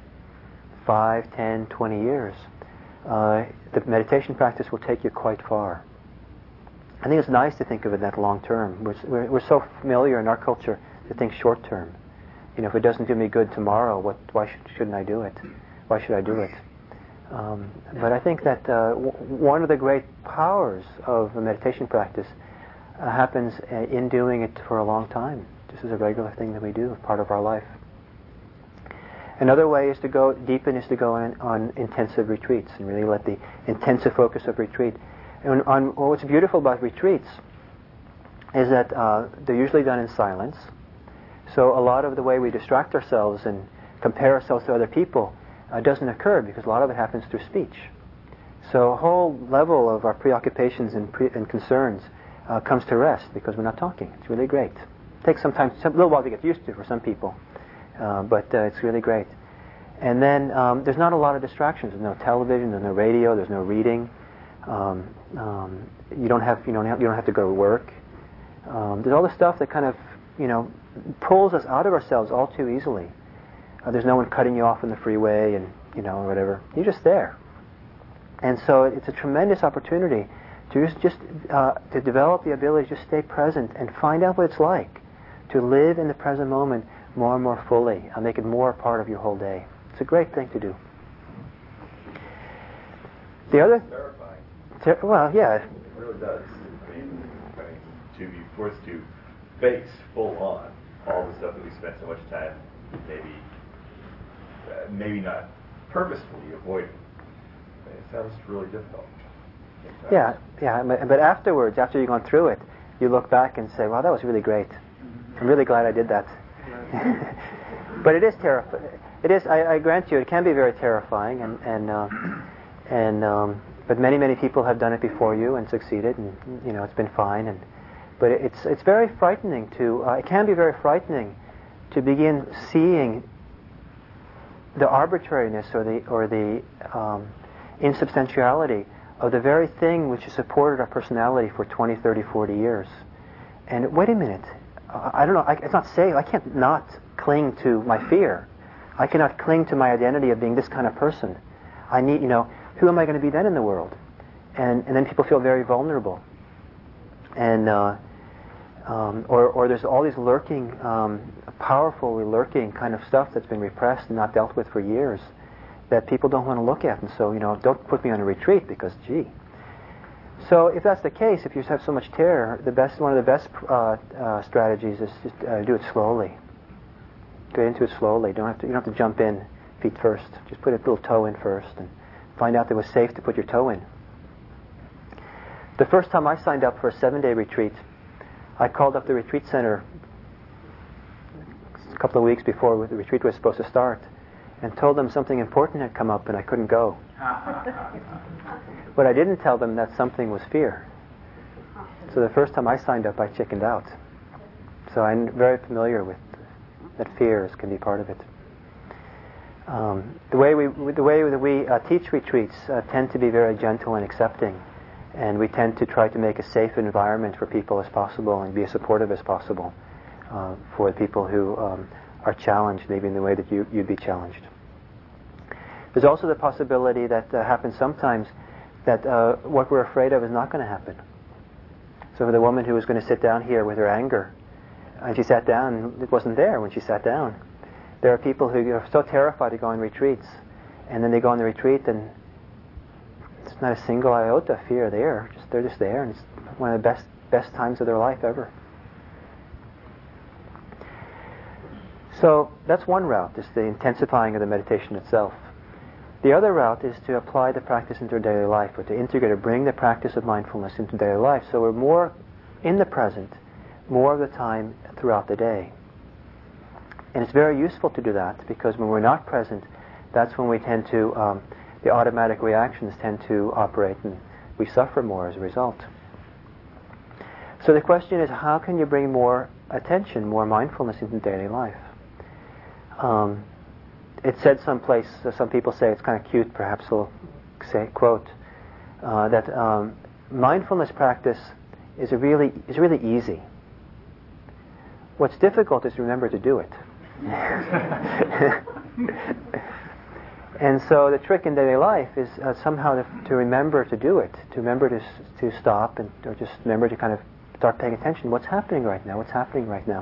five, ten, twenty years, uh, the meditation practice will take you quite far. I think it's nice to think of it that long term. We're, we're, we're so familiar in our culture to think short term. You know, if it doesn't do me good tomorrow, what? Why should, shouldn't I do it? Why should I do it? Um, but I think that uh, w- one of the great powers of a meditation practice uh, happens uh, in doing it for a long time. This is a regular thing that we do, part of our life. Another way is to go deepen is to go on, on intensive retreats and really let the intensive focus of retreat. And on, well, what's beautiful about retreats is that uh, they're usually done in silence. So a lot of the way we distract ourselves and compare ourselves to other people uh, doesn't occur because a lot of it happens through speech. So a whole level of our preoccupations and, pre- and concerns uh, comes to rest because we're not talking. It's really great. It takes some time, some, a little while to get used to for some people, uh, but uh, it's really great. And then um, there's not a lot of distractions. There's no television, there's no radio, there's no reading. Um, um, you don't have you don't have, you don't have to go to work. Um, there's all this stuff that kind of you know pulls us out of ourselves all too easily. Uh, there's no one cutting you off on the freeway and you know whatever. You're just there, and so it's a tremendous opportunity to just just uh, to develop the ability to just stay present and find out what it's like to live in the present moment more and more fully and make it more a part of your whole day. It's a great thing to do. The other. Ter- well, yeah. It really does. I mean, I mean, to be forced to face full on all the stuff that we spent so much time, maybe, uh, maybe not purposefully avoiding. It sounds really difficult. Yeah, yeah. But afterwards, after you've gone through it, you look back and say, "Wow, that was really great. I'm really glad I did that." But it is terrifying. It is. I, I grant you, it can be very terrifying, and and uh, and. Um, But many, many people have done it before you and succeeded, and you know it's been fine. And but it's it's very frightening to. Uh, it can be very frightening to begin seeing the arbitrariness or the or the um, insubstantiality of the very thing which has supported our personality for twenty, thirty, forty years. And wait a minute, I, I don't know. I, it's not safe. I can't not cling to my fear. I cannot cling to my identity of being this kind of person. I need, you know. Who am I going to be then in the world? And and then people feel very vulnerable. And uh, um, or or there's all these lurking, um, powerfully lurking kind of stuff that's been repressed and not dealt with for years that people don't want to look at. And so you know, don't put me on a retreat because gee. So if that's the case, if you have so much terror, the best one of the best uh, uh, strategies is just uh, do it slowly. Get into it slowly. Don't have to you don't have to jump in feet first. Just put a little toe in first and find out that it was safe to put your toe in. The first time I signed up for a seven-day retreat, I called up the retreat center a couple of weeks before the retreat was supposed to start and told them something important had come up and I couldn't go. But I didn't tell them that something was fear. So the first time I signed up, I chickened out. So I'm very familiar with that fears can be part of it. Um, the way we the way that we uh, teach retreats uh, tend to be very gentle and accepting, and we tend to try to make a safe environment for people as possible and be as supportive as possible uh, for people who um, are challenged, maybe in the way that you, you'd be challenged. There's also the possibility that uh, happens sometimes that uh, what we're afraid of is not going to happen. So for the woman who was going to sit down here with her anger, and she sat down, it wasn't there when she sat down. There are people who are so terrified to go on retreats, and then they go on the retreat and it's not a single iota of fear there. Just they're just there, and it's one of the best best times of their life ever. So that's one route, is the intensifying of the meditation itself. The other route is to apply the practice into our daily life, or to integrate or bring the practice of mindfulness into daily life. So we're more in the present, more of the time throughout the day. And it's very useful to do that, because when we're not present, that's when we tend to, um, the automatic reactions tend to operate, and we suffer more as a result. So the question is, how can you bring more attention, more mindfulness into daily life? Um, it's said someplace, uh, some people say it's kind of cute, perhaps I'll say, quote, uh, that um, mindfulness practice is a really is really easy. What's difficult is to remember to do it. And so the trick in daily life is uh, somehow to, to remember to do it, to remember to to stop, and or just remember to kind of start paying attention. What's happening right now? What's happening right now?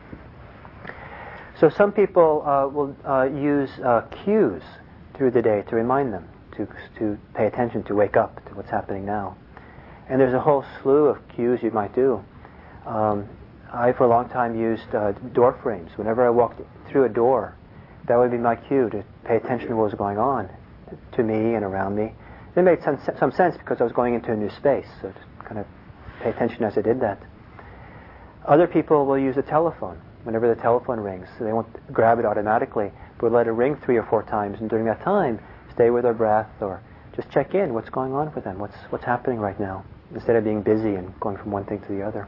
So some people uh, will uh, use uh, cues through the day to remind them to to pay attention, to wake up to what's happening now. And there's a whole slew of cues you might do. Um, I, for a long time, used uh, door frames. Whenever I walked through a door, that would be my cue to pay attention to what was going on to me and around me. It made some, some sense because I was going into a new space, so to kind of pay attention as I did that. Other people will use a telephone. Whenever the telephone rings, so they won't grab it automatically, but let it ring three or four times, and during that time, stay with their breath or just check in what's going on with them, what's what's happening right now, instead of being busy and going from one thing to the other.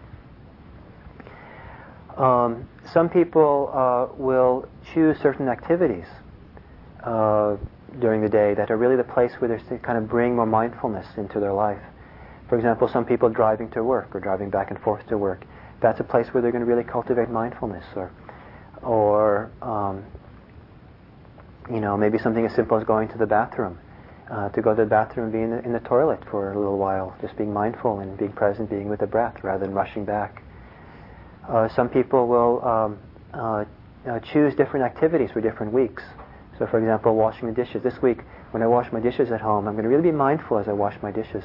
Um, some people uh, will choose certain activities uh, during the day that are really the place where they kind of bring more mindfulness into their life. For example, some people driving to work or driving back and forth to work. That's a place where they're going to really cultivate mindfulness, or, or um, you know, maybe something as simple as going to the bathroom. Uh, to go to the bathroom and be in the, in the toilet for a little while, just being mindful and being present, being with the breath rather than rushing back. Uh, some people will um, uh, uh, choose different activities for different weeks. So, for example, washing the dishes. This week, when I wash my dishes at home, I'm going to really be mindful as I wash my dishes.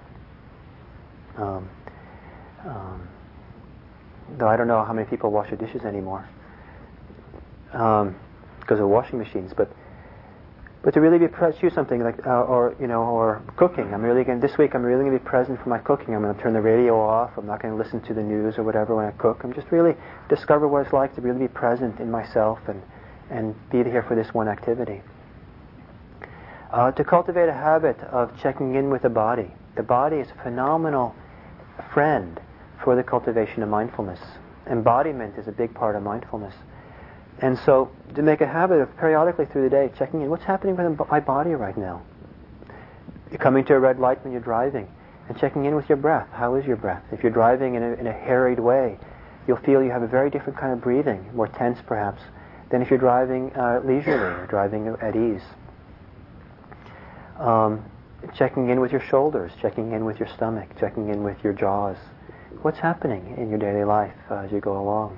Um, um, though I don't know how many people wash their dishes anymore um, because of washing machines, but but to really be pre- choose something like uh, or you know or cooking. I'm really going this week. I'm really going to be present for my cooking. I'm going to turn the radio off. I'm not going to listen to the news or whatever when I cook. I'm just really discover what it's like to really be present in myself and and be here for this one activity. Uh, to cultivate a habit of checking in with the body. The body is a phenomenal friend for the cultivation of mindfulness. Embodiment is a big part of mindfulness. And so to make a habit of periodically through the day checking in, what's happening with my body right now? You're coming to a red light when you're driving and checking in with your breath. How is your breath? If you're driving in a, in a harried way, you'll feel you have a very different kind of breathing, more tense perhaps, than if you're driving uh, leisurely or driving at ease. Um, checking in with your shoulders, checking in with your stomach, checking in with your jaws. What's happening in your daily life uh, as you go along?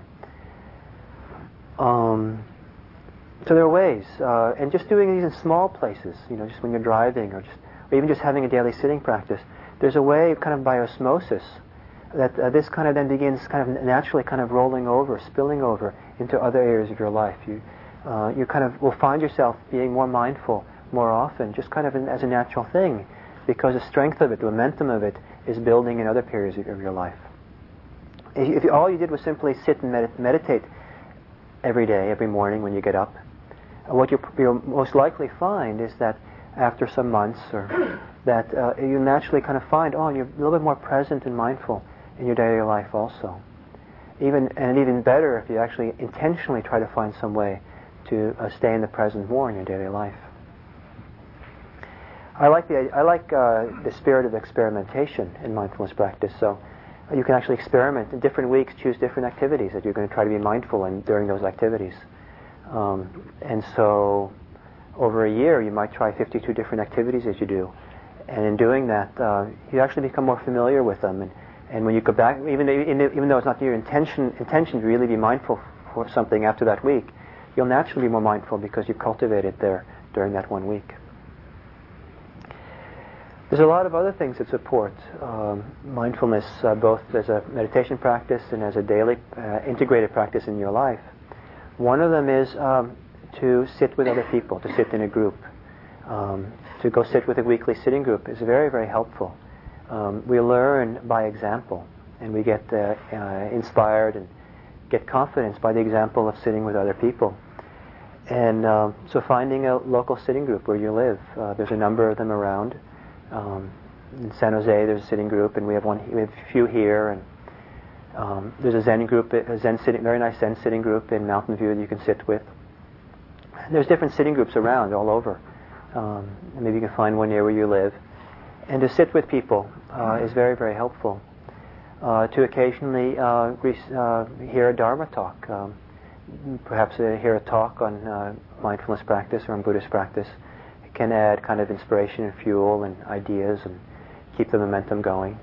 Um, so there are ways, uh, and just doing these in small places, you know, just when you're driving, or just, or even just having a daily sitting practice. There's a way, kind of by osmosis, that uh, this kind of then begins, kind of naturally, kind of rolling over, spilling over into other areas of your life. You, uh, you kind of will find yourself being more mindful more often, just kind of in, as a natural thing, because the strength of it, the momentum of it, is building in other periods of, of your life. If, if all you did was simply sit and med- meditate every day, every morning when you get up, what you, you'll most likely find is that after some months, or that uh, you naturally kind of find, oh, you're a little bit more present and mindful in your daily life also. Even and even better if you actually intentionally try to find some way to uh, stay in the present more in your daily life. I like the I like uh, the spirit of experimentation in mindfulness practice. So you can actually experiment in different weeks, choose different activities that you're going to try to be mindful in during those activities. Um, and so over a year, you might try fifty-two different activities as you do. And in doing that, uh, you actually become more familiar with them. And, and when you go back, even though, even though it's not your intention, intention to really be mindful for something after that week, you'll naturally be more mindful because you cultivated there during that one week. There's a lot of other things that support um, mindfulness, uh, both as a meditation practice and as a daily uh, integrated practice in your life. One of them is um, to sit with other people, to sit in a group. Um, to go sit with a weekly sitting group is very, very helpful. Um, we learn by example, and we get uh, uh, inspired and get confidence by the example of sitting with other people. And um, so finding a local sitting group where you live, uh, there's a number of them around. Um, in San Jose, there's a sitting group, and we have one. We have a few here, and um, there's a Zen group, a Zen sitting, very nice Zen sitting group in Mountain View that you can sit with. And there's different sitting groups around all over. Um, and maybe you can find one near where you live, and to sit with people uh, is very, very helpful. Uh, to occasionally uh, re- uh, hear a Dharma talk, um, perhaps uh, hear a talk on uh, mindfulness practice or on Buddhist practice. Can add kind of inspiration and fuel and ideas and keep the momentum going.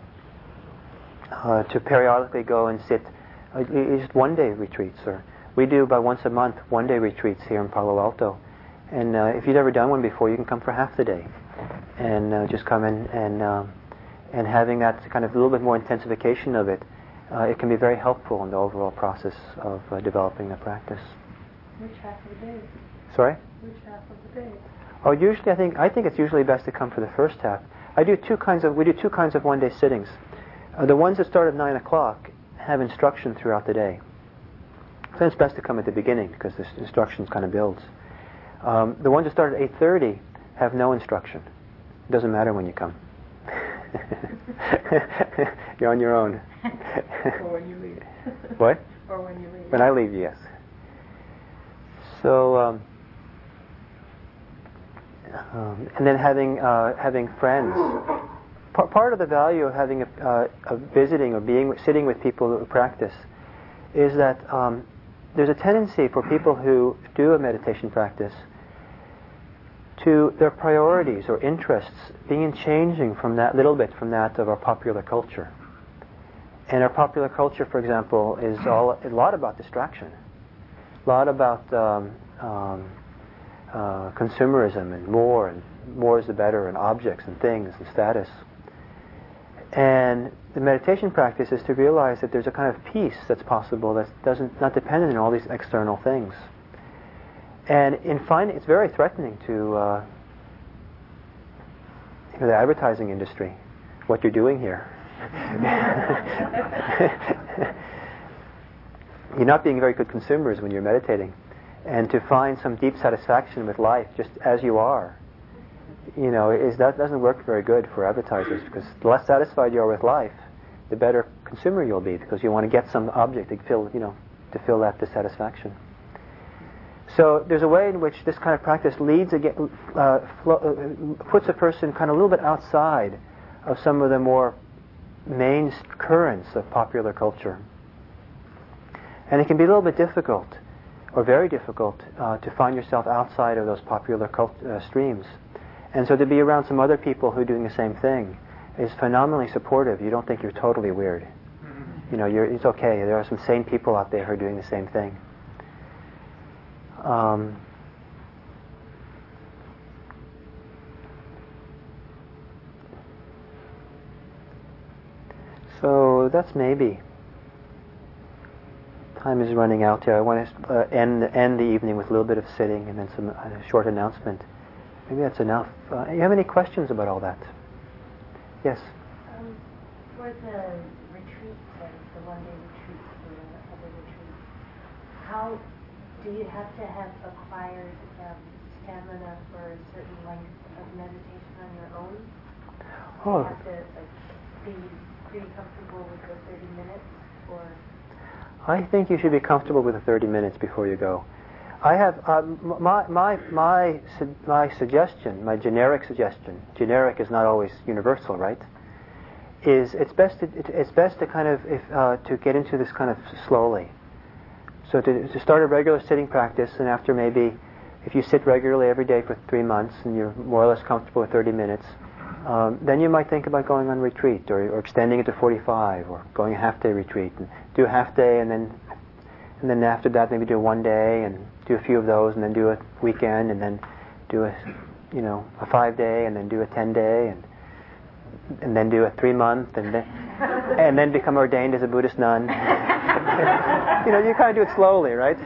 Uh, to periodically go and sit, uh, just one-day retreats, or we do about once a month one-day retreats here in Palo Alto. And uh, if you've never done one before, you can come for half the day, and uh, just come in and um, and having that kind of a little bit more intensification of it, uh, it can be very helpful in the overall process of uh, developing the practice. Which half of the day? Sorry? Which half of the day? Oh, usually I think I think it's usually best to come for the first half. I do two kinds of we do two kinds of one-day sittings. Uh, the ones that start at nine o'clock have instruction throughout the day. So it's best to come at the beginning because the instruction kind of builds. Um, the ones that start at eight thirty have no instruction. It doesn't matter when you come. You're on your own. Or when you leave. What? Or when you leave. When I leave, yes. So. Um, Um, and then having uh, having friends. P- part of the value of having a, uh, of visiting or being sitting with people who practice is that um, there's a tendency for people who do a meditation practice to their priorities or interests being changing from that little bit from that of our popular culture. And our popular culture, for example, is all a lot about distraction, a lot about um, um, Uh, consumerism and more, and more is the better, and objects and things and status. And the meditation practice is to realize that there's a kind of peace that's possible that doesn't not dependent on all these external things. And in finding, it's very threatening to uh, you know, the advertising industry, what you're doing here. You're not being very good consumers when you're meditating. And to find some deep satisfaction with life just as you are, you know, is that doesn't work very good for advertisers, because the less satisfied you are with life, the better consumer you'll be, because you want to get some object to fill, you know, to fill that dissatisfaction. So there's a way in which this kind of practice leads again, uh, flo- uh, puts a person kind of a little bit outside of some of the more main currents of popular culture, and it can be a little bit difficult. Or very difficult uh, to find yourself outside of those popular cult- uh, streams. And so to be around some other people who are doing the same thing is phenomenally supportive. You don't think you're totally weird. Mm-hmm. You know, you're, it's okay. There are some sane people out there who are doing the same thing. Um, so that's maybe. Time is running out here. I want to uh, end end the evening with a little bit of sitting and then some uh, short announcement. Maybe that's enough. Uh, you have any questions about all that? Yes. Um, for the retreats, uh, the one-day retreats, or the other retreats, how do you have to have acquired um, stamina for a certain length of meditation on your own? Do Oh. you have to like, be pretty comfortable with the thirty minutes, or? I think you should be comfortable with the thirty minutes before you go. I have uh, my my my su- my suggestion, my generic suggestion. Generic is not always universal, right? Is it's best to, it's best to kind of if, uh, to get into this kind of slowly. So to, to start a regular sitting practice, and after maybe if you sit regularly every day for three months and you're more or less comfortable with thirty minutes, um, then you might think about going on retreat or, or extending it to forty-five or going a half day retreat and do a half day and then and then after that maybe do one day and do a few of those and then do a weekend and then do a you know a five day and then do a ten day and and then do a three month and then and then become ordained as a Buddhist nun. You know, you kind of do it slowly, right?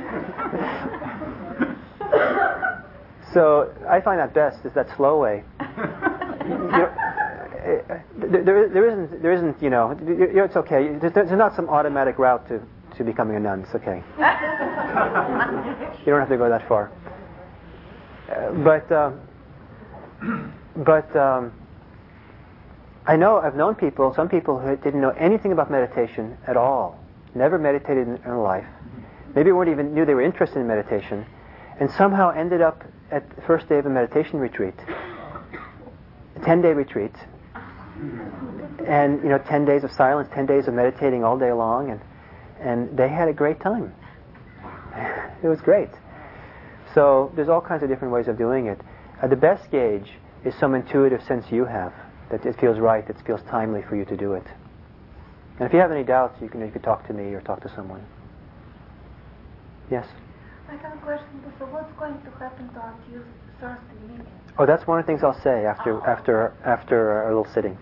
So I find that best is that slow way. You know, there, there, there isn't there isn't you know it's okay. There's, there's not some automatic route to, to becoming a nun. It's okay. You don't have to go that far. Uh, but um, but. Um, I know, I've known people, some people who didn't know anything about meditation at all, never meditated in their life, maybe weren't even knew they were interested in meditation, and somehow ended up at the first day of a meditation retreat, a ten-day retreat, and you know, ten days of silence, ten days of meditating all day long, and and they had a great time. It was great. So there's all kinds of different ways of doing it. Uh, the best gauge is some intuitive sense you have. That it feels right, that it feels timely for you to do it. And if you have any doubts, you can you can talk to me or talk to someone. Yes? I have a question. So what's going to happen to our Tuesday, Thursday meeting? Oh, that's one of the things I'll say after after after our little sitting.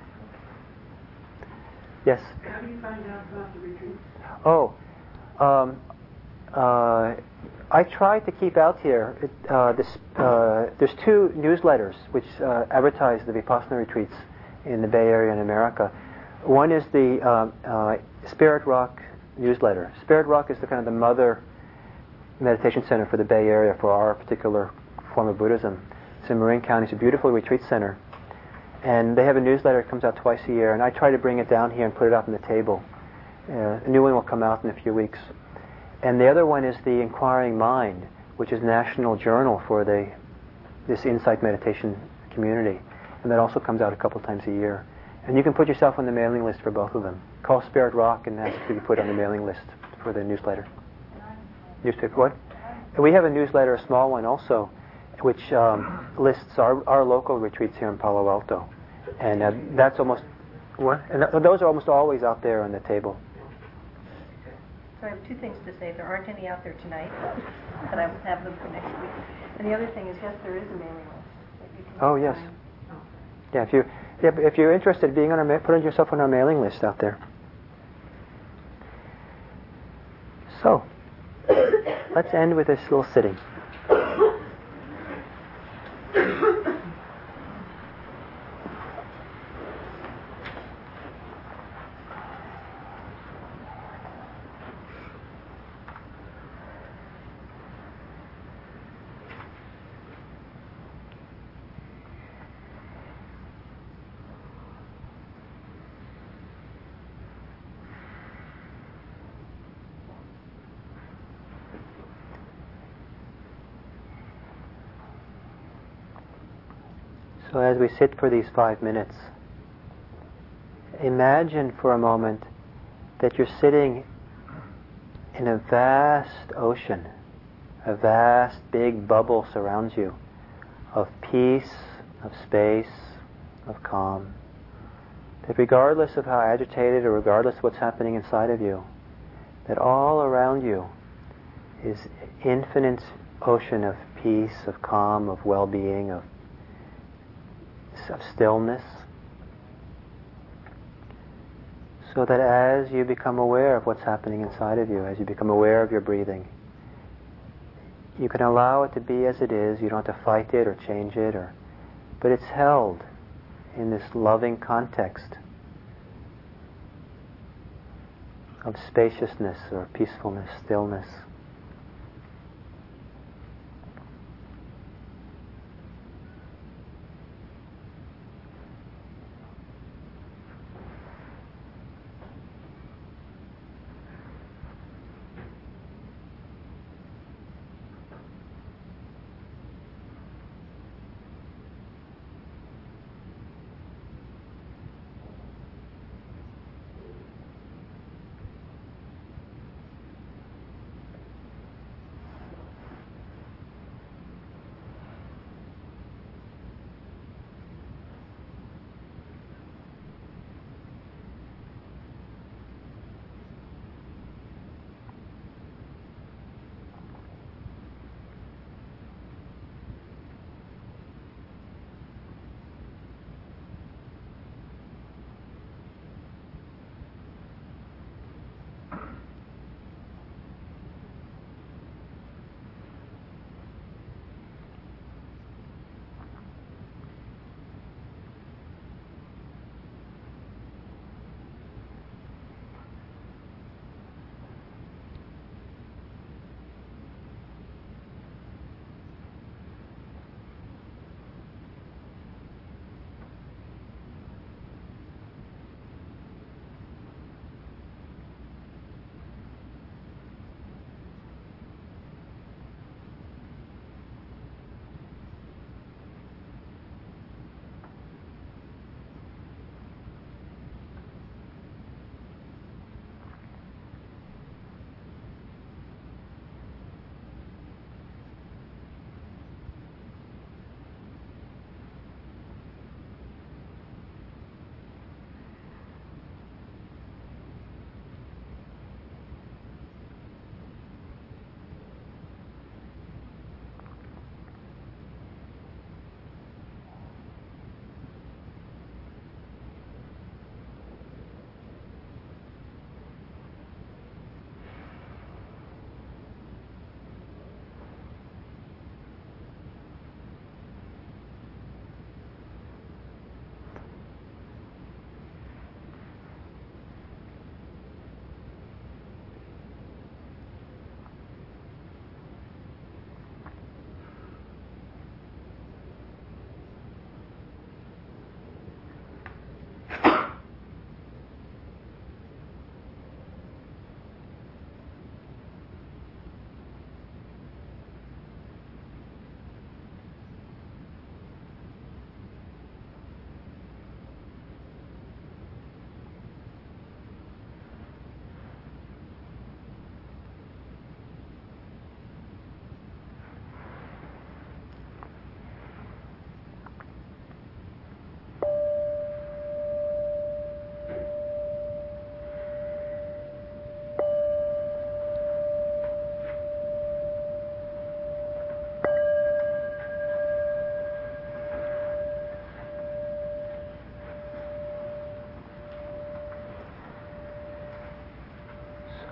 Yes? How do you find out about the retreat? Oh, um, uh, I try to keep out here. It, uh, this, uh, there's two newsletters which uh, advertise the Vipassana retreats in the Bay Area in America. One is the uh, uh, Spirit Rock newsletter. Spirit Rock is the kind of the mother meditation center for the Bay Area for our particular form of Buddhism. It's in Marin County. It's a beautiful retreat center. And they have a newsletter that comes out twice a year, and I try to bring it down here and put it up on the table. Uh, a new one will come out in a few weeks. And the other one is the Inquiring Mind, which is National Journal for the this Insight Meditation community. And that also comes out a couple times a year. And you can put yourself on the mailing list for both of them. Call Spirit Rock and ask to be put on the mailing list for the newsletter. Newspaper, what? And we have a newsletter, a small one also, which um, lists our, our local retreats here in Palo Alto. And uh, that's almost, what? And th- those are almost always out there on the table. So I have two things to say. There aren't any out there tonight, but I will have them for next week. And the other thing is, yes, there is a mailing list. That you can Oh, yes. find. Yeah, if you yeah, if you're interested in being on our ma- put yourself on our mailing list out there. So, let's end with this little sitting. So as we sit for these five minutes, imagine for a moment that you're sitting in a vast ocean, a vast big bubble surrounds you of peace, of space, of calm. That regardless of how agitated or regardless of what's happening inside of you, that all around you is infinite ocean of peace, of calm, of well-being, of of stillness, so that as you become aware of what's happening inside of you, as you become aware of your breathing, you can allow it to be as it is. You don't have to fight it or change it, or but it's held in this loving context of spaciousness or peacefulness, stillness.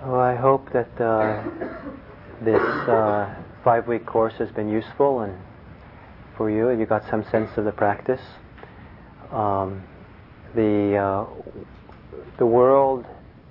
Well, I hope that uh, this uh, five-week course has been useful and for you, and you got some sense of the practice. Um, the uh, the world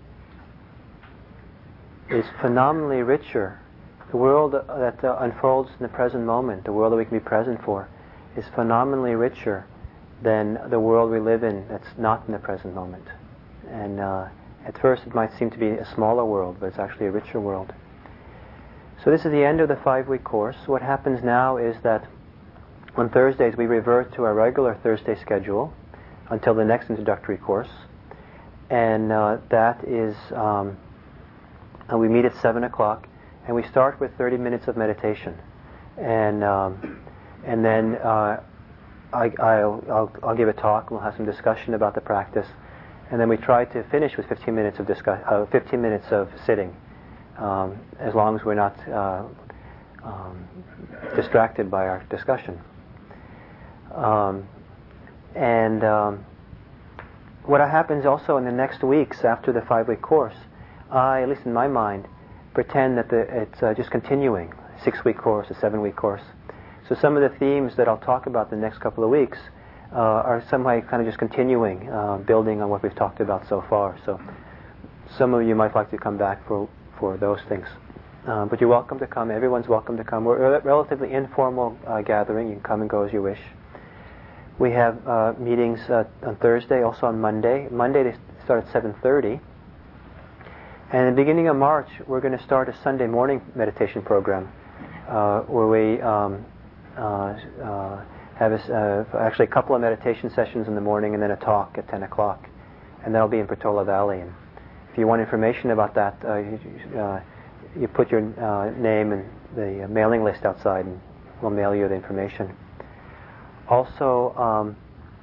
is phenomenally richer. The world that uh, unfolds in the present moment, the world that we can be present for, is phenomenally richer than the world we live in that's not in the present moment. And uh, at first it might seem to be a smaller world, but it's actually a richer world. So this is the end of the five-week course. What happens now is that on Thursdays we revert to our regular Thursday schedule until the next introductory course. And uh, that is, um, and we meet at seven o'clock, and we start with thirty minutes of meditation. And um, and then uh, I, I'll, I'll, I'll give a talk, and we'll have some discussion about the practice. And then we try to finish with fifteen minutes of discuss, uh, fifteen minutes of sitting, um, as long as we're not uh, um, distracted by our discussion. Um, and um, what happens also in the next weeks after the five-week course, I, at least in my mind, pretend that the, it's uh, just continuing, a six-week course, a seven-week course. So some of the themes that I'll talk about the next couple of weeks uh, are somehow kind of just continuing, uh, building on what we've talked about so far. So some of you might like to come back for, for those things. Uh, but you're welcome to come. Everyone's welcome to come. We're a relatively informal uh, gathering. You can come and go as you wish. We have uh, meetings uh, on Thursday, also on Monday. Monday they start at seven thirty. And in the beginning of March, we're going to start a Sunday morning meditation program uh, where we um, uh, uh, have a, uh, actually a couple of meditation sessions in the morning and then a talk at ten o'clock. And that'll be in Portola Valley. And if you want information about that, uh, you, uh, you put your uh, name and the mailing list outside and we'll mail you the information. Also, um,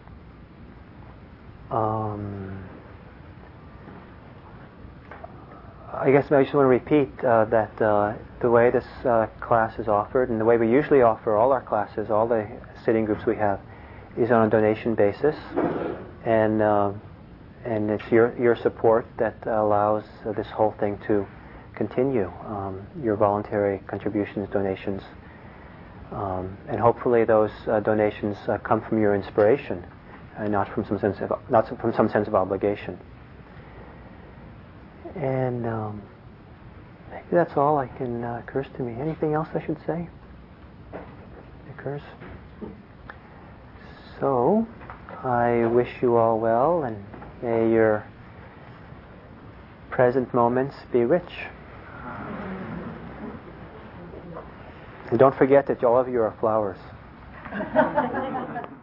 um, I guess I just want to repeat uh, that uh, the way this uh, class is offered and the way we usually offer all our classes, all the sitting groups we have, is on a donation basis, and uh, and it's your your support that allows uh, this whole thing to continue. Um, your voluntary contributions, donations. Um, and hopefully those uh, donations uh, come from your inspiration, and not from some sense of not from some sense of obligation. And um, maybe that's all I can uh, occurs to me. Anything else I should say? Occurs. So I wish you all well, and may your present moments be rich. And don't forget that all of you are flowers.